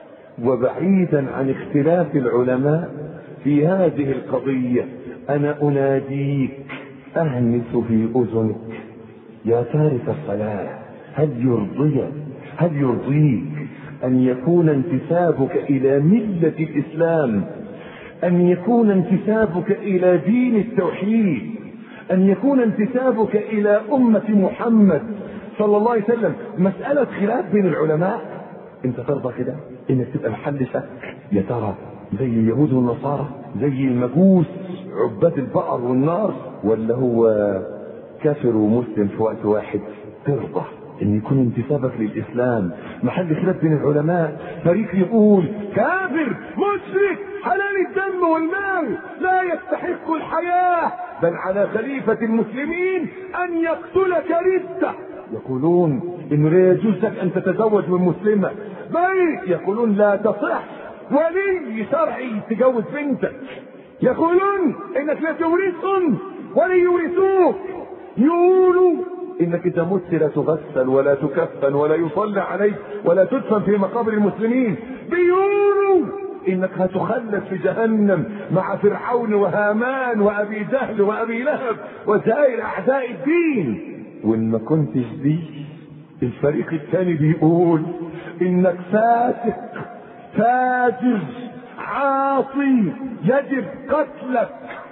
وبعيدا عن اختلاف العلماء في هذه القضية أنا أناديك أهمس في أذنك يا تارك الصلاة، هل يرضي هل يرضيك أن يكون انتسابك إلى ملة الإسلام، أن يكون انتسابك إلى دين التوحيد، أن يكون انتسابك إلى أمة محمد صلى الله عليه وسلم مسألة خلاف بين العلماء؟ أنت ترضى كده إنك تبقى محل شك؟ يا ترى زي اليهود والنصارى، زي المجوس عباد البقر والنار، ولا هو كافر ومسلم في وقت واحد؟ ترضى ان يكون انتسابك للاسلام محل خلاف بين العلماء، فريق يقول كافر مشرك حلال الدم والمال لا يستحق الحياة، بل على خليفة المسلمين ان يقتلك ردة. يقولون انه لا يجوز لك ان تتزوج من مسلمة، بل يقولون لا تصح ولي شرعي تجوز بنتك، يقولون انك لا تورثهم ولا يورثوك، يقولوا انك اذا مت لا تغسل ولا تكفن ولا يصلى عليك ولا تدفن في مقابر المسلمين، بيقولوا انك هتخلد في جهنم مع فرعون وهامان وابي جهل وابي لهب وسائر اعداء الدين. وان ما كنتش دي، الفريق الثاني بيقول انك فاسق فاجر عاصي يجب قتلك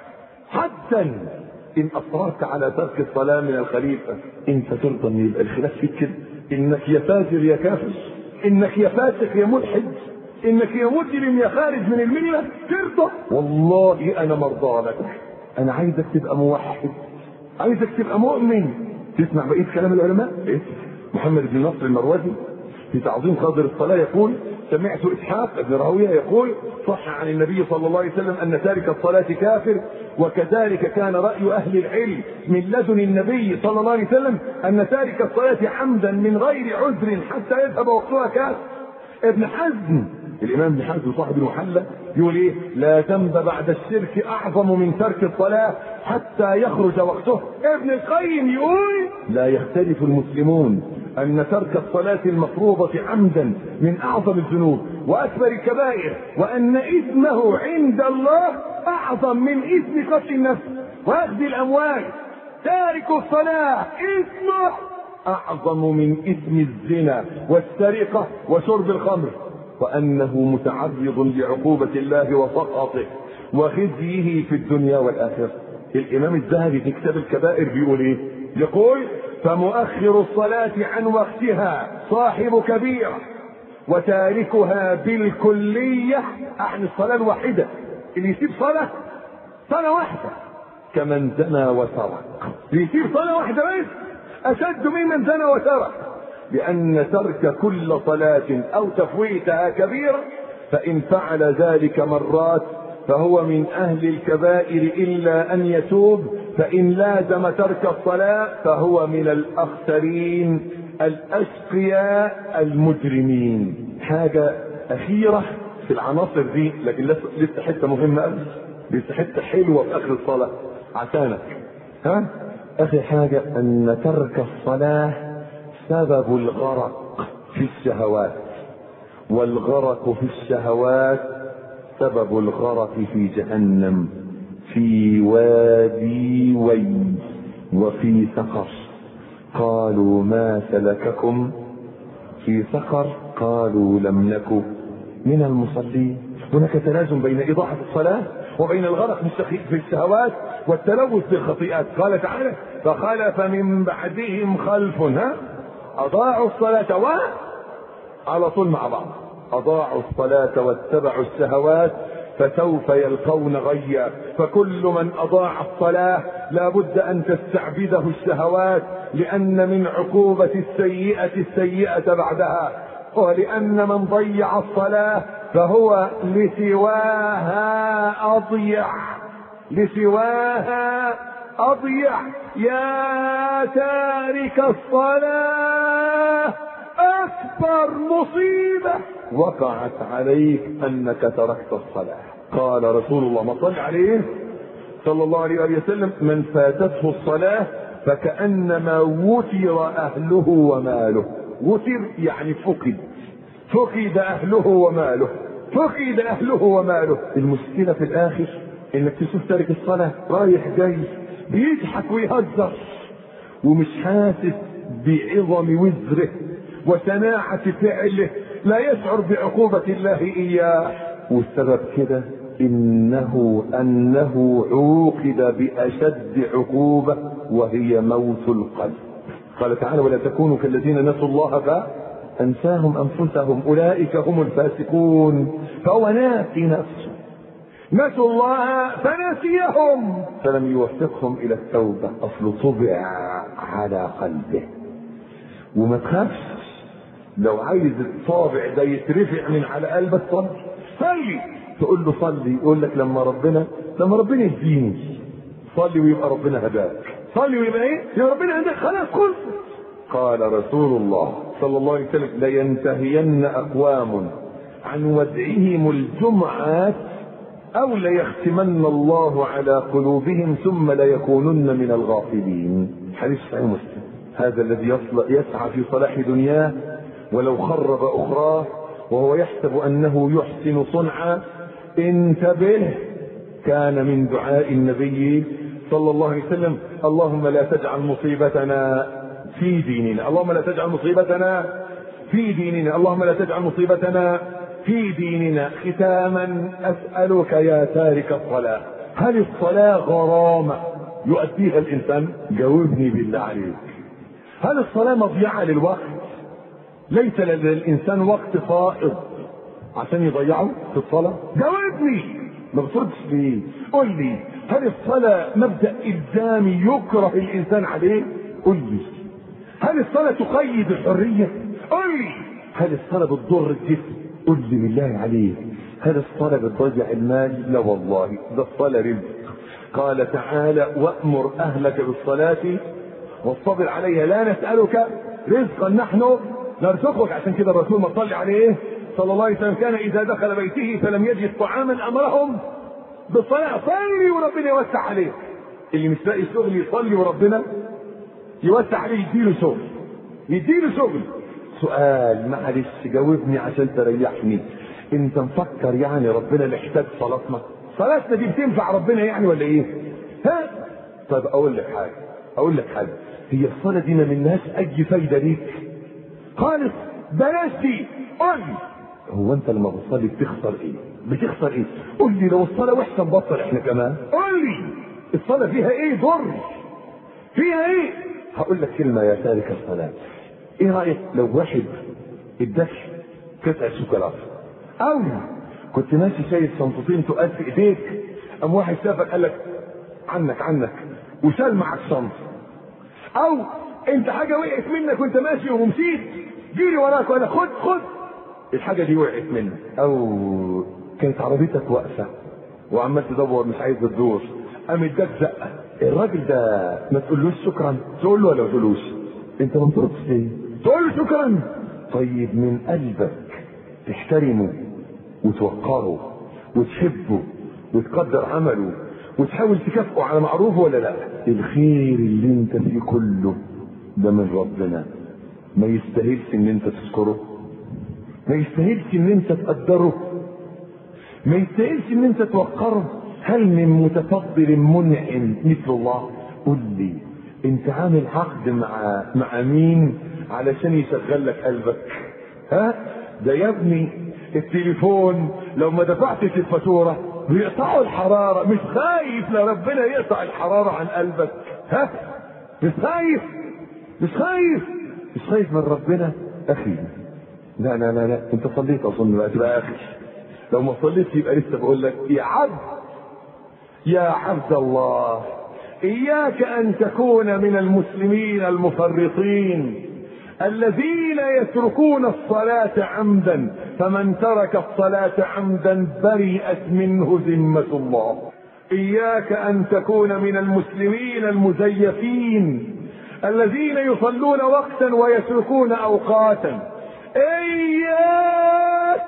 حتى ان اصررت على ترك الصلاة من الخليفة. انت ترضى ان يبقى الخلاف فيك كده؟ انك يا فاجر يا كافر، انك يا فاسق يا ملحد، انك يا مجرم يا خارج من الملة، ترضى؟ والله انا مرضى لك. انا عايزك تبقى موحد، عايزك تبقى مؤمن. تسمع بقية كلام العلماء إيه؟ محمد بن نصر المروزي في تعظيم قدر الصلاة يقول سمعت اسحاق بن راهويه يقول صح عن النبي صلى الله عليه وسلم ان تارك الصلاة كافر، وكذلك كان رأي اهل العلم من لدن النبي صلى الله عليه وسلم ان تارك الصلاة عمدا من غير عذر حتى يذهب وقتها كافر. ابن حزم الامام ابن حزم صاحب المحلى يقول ايه؟ لا ذنب بعد الشرك اعظم من ترك الصلاة حتى يخرج وقته. ابن القيم يقول لا يختلف المسلمون ان ترك الصلاة المفروضة عمدا من اعظم الذنوب واكبر الكبائر، وان اثمه عند الله اعظم من اثم قتل النفس واخذ الاموال. تارك الصلاة اثمه اعظم من اثم الزنا والسرقة وشرب الخمر، وانه متعرض لعقوبة الله وسخطه وخزيه في الدنيا والاخرة. الامام الذهبي في كتاب الكبائر بيقول ايه؟ يقول فمؤخر الصلاة عن وقتها صاحب كبيرة، وتاركها بالكلية عن الصلاة الواحدة، اللي يسيب صلاة صلاة واحدة كمن زنى وسرق، اللي يسيب صلاة واحدة بس اشد ممن زنى وسرق، لان ترك كل صلاة او تفويتها كبيرة، فان فعل ذلك مرات فهو من اهل الكبائر الا ان يتوب، فان لازم ترك الصلاة فهو من الاخسرين الاشقياء المجرمين. حاجة اخيرة في العناصر دي، لكن لسه حتة مهمة قوي، لسه حتة حلوة في اخر الصلاة عشانك. ها اخر حاجة ان ترك الصلاة سبب الغرق في الشهوات، والغرق في الشهوات سبب الغرق في جهنم، في وادي وي وفي سقر. قالوا ما سلككم في سقر؟ قالوا لم نكن من المصلين. هناك تلازم بين إضاعة الصلاة وبين الغرق في الشهوات والتلوث بالخطيئات. قال تعالى فخلف من بعدهم خلف ها أضاعوا الصلاة و على طول مع بعض أضاعوا الصلاة واتبعوا الشهوات فسوف يلقون غيا. فكل من اضاع الصلاة لا بد ان تستعبده الشهوات، لان من عقوبة السيئة السيئة بعدها، ولان من ضيع الصلاة فهو لسواها اضيع، لسواها اضيع. يا تارك الصلاة اكبر مصيبة وقعت عليك انك تركت الصلاة. قال رسول الله ما صلى عليه صلى الله عليه وسلم: من فاتته الصلاة فكأنما وتر اهله وماله. وتر يعني فقد، فقد اهله وماله، فقد اهله وماله. المشكلة في الاخر انك تشوف تارك الصلاة رايح جاي بيضحك ويهزر ومش حاسس بعظم وزره وشناعة فعله، لا يشعر بعقوبة الله اياه. والسبب كده انه انه عوقب باشد عقوبة وهي موت القلب. قال تعالى: ولا تكونوا كالذين نسوا الله فانساهم انفسهم اولئك هم الفاسقون. فهو ناسي نفسه، نسوا الله فنسيهم فلم يوفقهم الى التوبة. اصل طبع على قلبه. وما تخافش لو عايز الطابع ده يترفع من على قلبك، صلي صلي. تقول له صلي، يقول لك لما ربنا لما ربنا يهديني. صلي ويبقى ربنا هداك، صلي ويبقى ايه؟ يا ربنا هداك، خلاص خلص. قال رسول الله صلى الله عليه وسلم: لينتهين اقوام عن ودعهم الجمعات او ليختمن الله على قلوبهم ثم ليكونن من الغافلين. حديث صحيح مسلم. هذا الذي يسعى في صلاح دنياه ولو خرب اخراه وهو يحسب انه يحسن صنعا، انتبه، كان من دعاء النبي صلى الله عليه وسلم: اللهم لا تجعل مصيبتنا في ديننا، اللهم لا تجعل مصيبتنا في ديننا، اللهم لا تجعل مصيبتنا في ديننا. ختاما اسألك يا تارك الصلاة، هل الصلاة غرامة يؤديها الانسان؟ جاوبني بالله عليك. هل الصلاة مضيعة للوقت؟ ليس للانسان وقت فائض عشان يضيعه في الصلاة؟ جاوبني. ما بتردش ليه؟ قل لي، هل الصلاة مبدأ الزامي يكره الانسان عليه؟ قل لي. هل الصلاة تقيد الحرية؟ قل لي. هل الصلاة بتضر الجسم؟ قل لي بالله عليك. هل الصلاة بتضيع المال؟ لا والله، ده الصلاة رزق. قال تعالى: وأمر أهلك بالصلاة واصطبر عليها لا نسألك رزقا نحن نرزقك. عشان كده الرسول ما صلى عليه صلى الله عليه وسلم كان إذا دخل بيته فلم يجد طعاما أمرهم بالصلاة. صلي وربنا يوسع عليه. اللي مش لاقي شغل يصلي وربنا يوسع عليه، يديله شغل، يديله شغل. سؤال معلش جاوبني عشان تريحني. انت مفكر يعني ربنا محتاج صلاتنا؟ صلاتنا دي بتنفع ربنا يعني ولا ايه؟ ها؟ طيب اقول لك حاجه اقول لك حاجه هي الصلاه دي ما منهاش اي فايده ليك خالص، بلاش دي. قول لي، هو انت لما بتصلي بتخسر ايه؟ بتخسر ايه؟ قول لي. لو الصلاه وحشه نبطل احنا كمان. قول لي الصلاه فيها ايه ضر؟ فيها ايه؟ هقول لك كلمه يا تارك الصلاه. ايه رايك لو واحد اداك قطعه شوكولاته، او كنت ماشي شايل شنطتين تقال في ايديك، قام واحد شافك قال لك عنك عنك وشال معك شنطه، او انت حاجه وقعت منك وانت ماشي ومشيت جيري وراك ولا خد خد الحاجه دي وقعت منك، او كانت عربيتك واقفه وعمال تدور مش عايز تدور قام اداك زقه. الراجل ده ما تقولوش شكرا؟ تقول له ولا ما تقولوش؟ انت ما بتردش ليه؟ تقول له شكرا. طيب من قلبك تحترمه وتوقره وتحبه وتقدر عمله وتحاول تكافئه على معروفه ولا لا؟ الخير اللي انت فيه كله ده من ربنا، ما يستاهلش ان انت تشكره، ما يستاهلش ان انت تقدره، ما يستاهلش ان انت توقره. هل من متفضل منعم مثل الله؟ قل لي، انت عامل عقد مع مع مين علشان يشغل لك قلبك؟ ها؟ ده يا ابني التليفون لو ما دفعتش الفاتوره بيقطعوا الحراره. مش خايف لربنا يقطع الحراره عن قلبك؟ ها؟ مش خايف؟ مش خايف؟ مش خايف من ربنا؟ اخي لا لا لا لا انت صليت اظن بقى تبقى اخي. لو ما صليتش يبقى لسه بقول لك يا عبد يا عبد الله، إياك أن تكون من المسلمين المفرطين الذين يتركون الصلاة عمدا، فمن ترك الصلاة عمدا برئت منه ذمة الله. إياك أن تكون من المسلمين المزيفين الذين يصلون وقتا ويتركون أوقاتا. إياك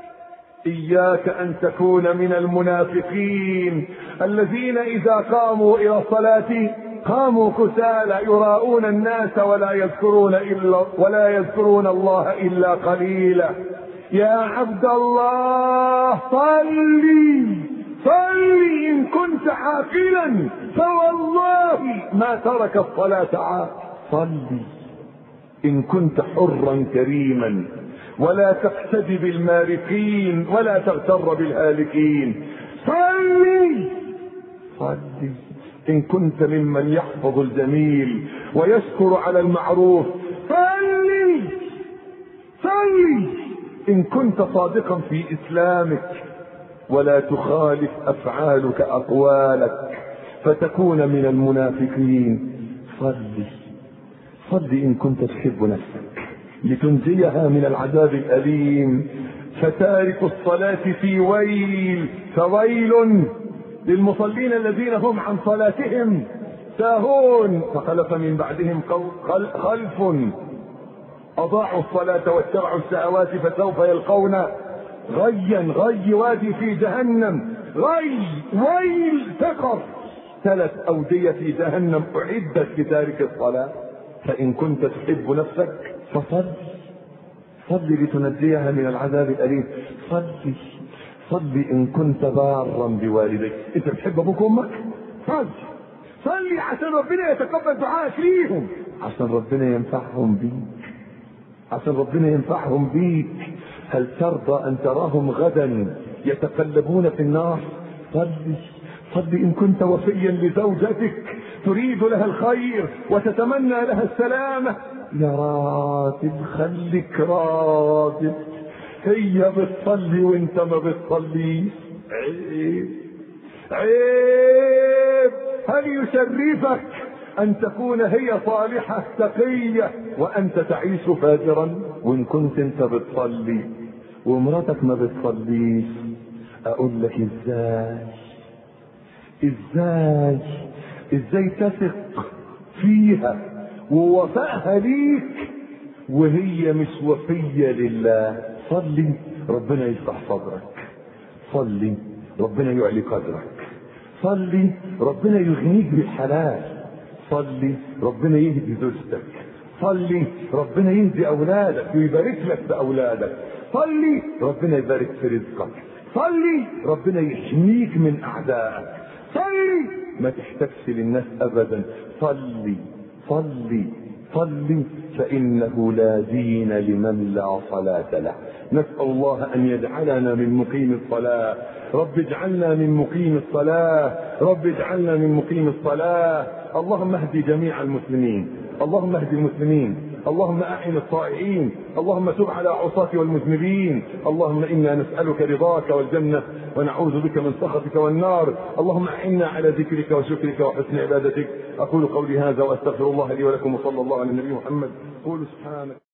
إياك أن تكون من المنافقين الذين إذا قاموا إلى الصلاة قاموا كسالى يراؤون الناس ولا يذكرون إلا ولا يذكرون الله إلا قليلا. يا عبد الله صلي صلي إن كنت عاقلا فوالله ما ترك الصلاة عاقل. صلي إن كنت حرا كريما ولا تقتدي بالمارقين ولا تغتر بالهالكين. صلي صلي إن كنت ممن يحفظ الجميل ويشكر على المعروف. صلي صلي إن كنت صادقا في إسلامك ولا تخالف أفعالك أقوالك فتكون من المنافقين. صلي صلي إن كنت تحب نفسك لتنجيها من العذاب الأليم، فتارك الصلاة في ويل، فويل للمصلين الذين هم عن صلاتهم ساهون، فخلف من بعدهم خلف أضاعوا الصلاة واتبعوا الشهوات فسوف يلقون غيا. غي وادي في جهنم، غي ويل سقط، ثلاث أودية في جهنم أعدت لتارك الصلاة. فإن كنت تحب نفسك فصل صل لتنجيها من العذاب الأليم. صلي صلي إن كنت بارا بوالديك. أنت بتحب أبوك وأمك؟ صلي صلي عشان ربنا يتقبل دعائك ليهم، عشان ربنا ينفعهم بيك، عشان ربنا ينفعهم بيك. هل ترضى أن تراهم غدا يتقلبون في النار؟ صلي صلي إن كنت وفيا لزوجتك تريد لها الخير وتتمنى لها السلامة. يا راتب خليك راتب، هي بتصلي وانت ما بتصليش. عيب عيب. هل يشرفك ان تكون هي صالحة تقية وانت تعيش فاجرا؟ وان كنت انت بتصلي ومراتك ما بتصليش، اقول لك ازاي ازاي ازاي تثق فيها ووفائها ليك وهي مش وفية لله؟ صلي ربنا يفتح صدرك، صلي ربنا يعلي قدرك، صلي ربنا يغنيك بالحلال، صلي ربنا يهدي زوجتك، صلي ربنا يهدي اولادك ويبارك لك باولادك، صلي ربنا يبارك في رزقك، صلي ربنا يحميك من اعدائك، صلي ما تحتاجش للناس ابدا. صلي صلي صلي فانه لا دين لمن لا صلاة له. نسأل الله ان يجعلنا من مقيم الصلاة. رب اجعلنا من مقيم الصلاة، رب اجعلنا من مقيم الصلاة. اللهم اهدي جميع المسلمين، اللهم اهدي المسلمين، اللهم اعن الطائعين، اللهم تب على عصاة والمذنبين. اللهم انا نسألك رضاك والجنة ونعوذ بك من سخطك والنار. اللهم اعنا على ذكرك وشكرك وحسن عبادتك. اقول قولي هذا واستغفر الله لي ولكم وصلى الله على النبي محمد. قولوا سبحانك.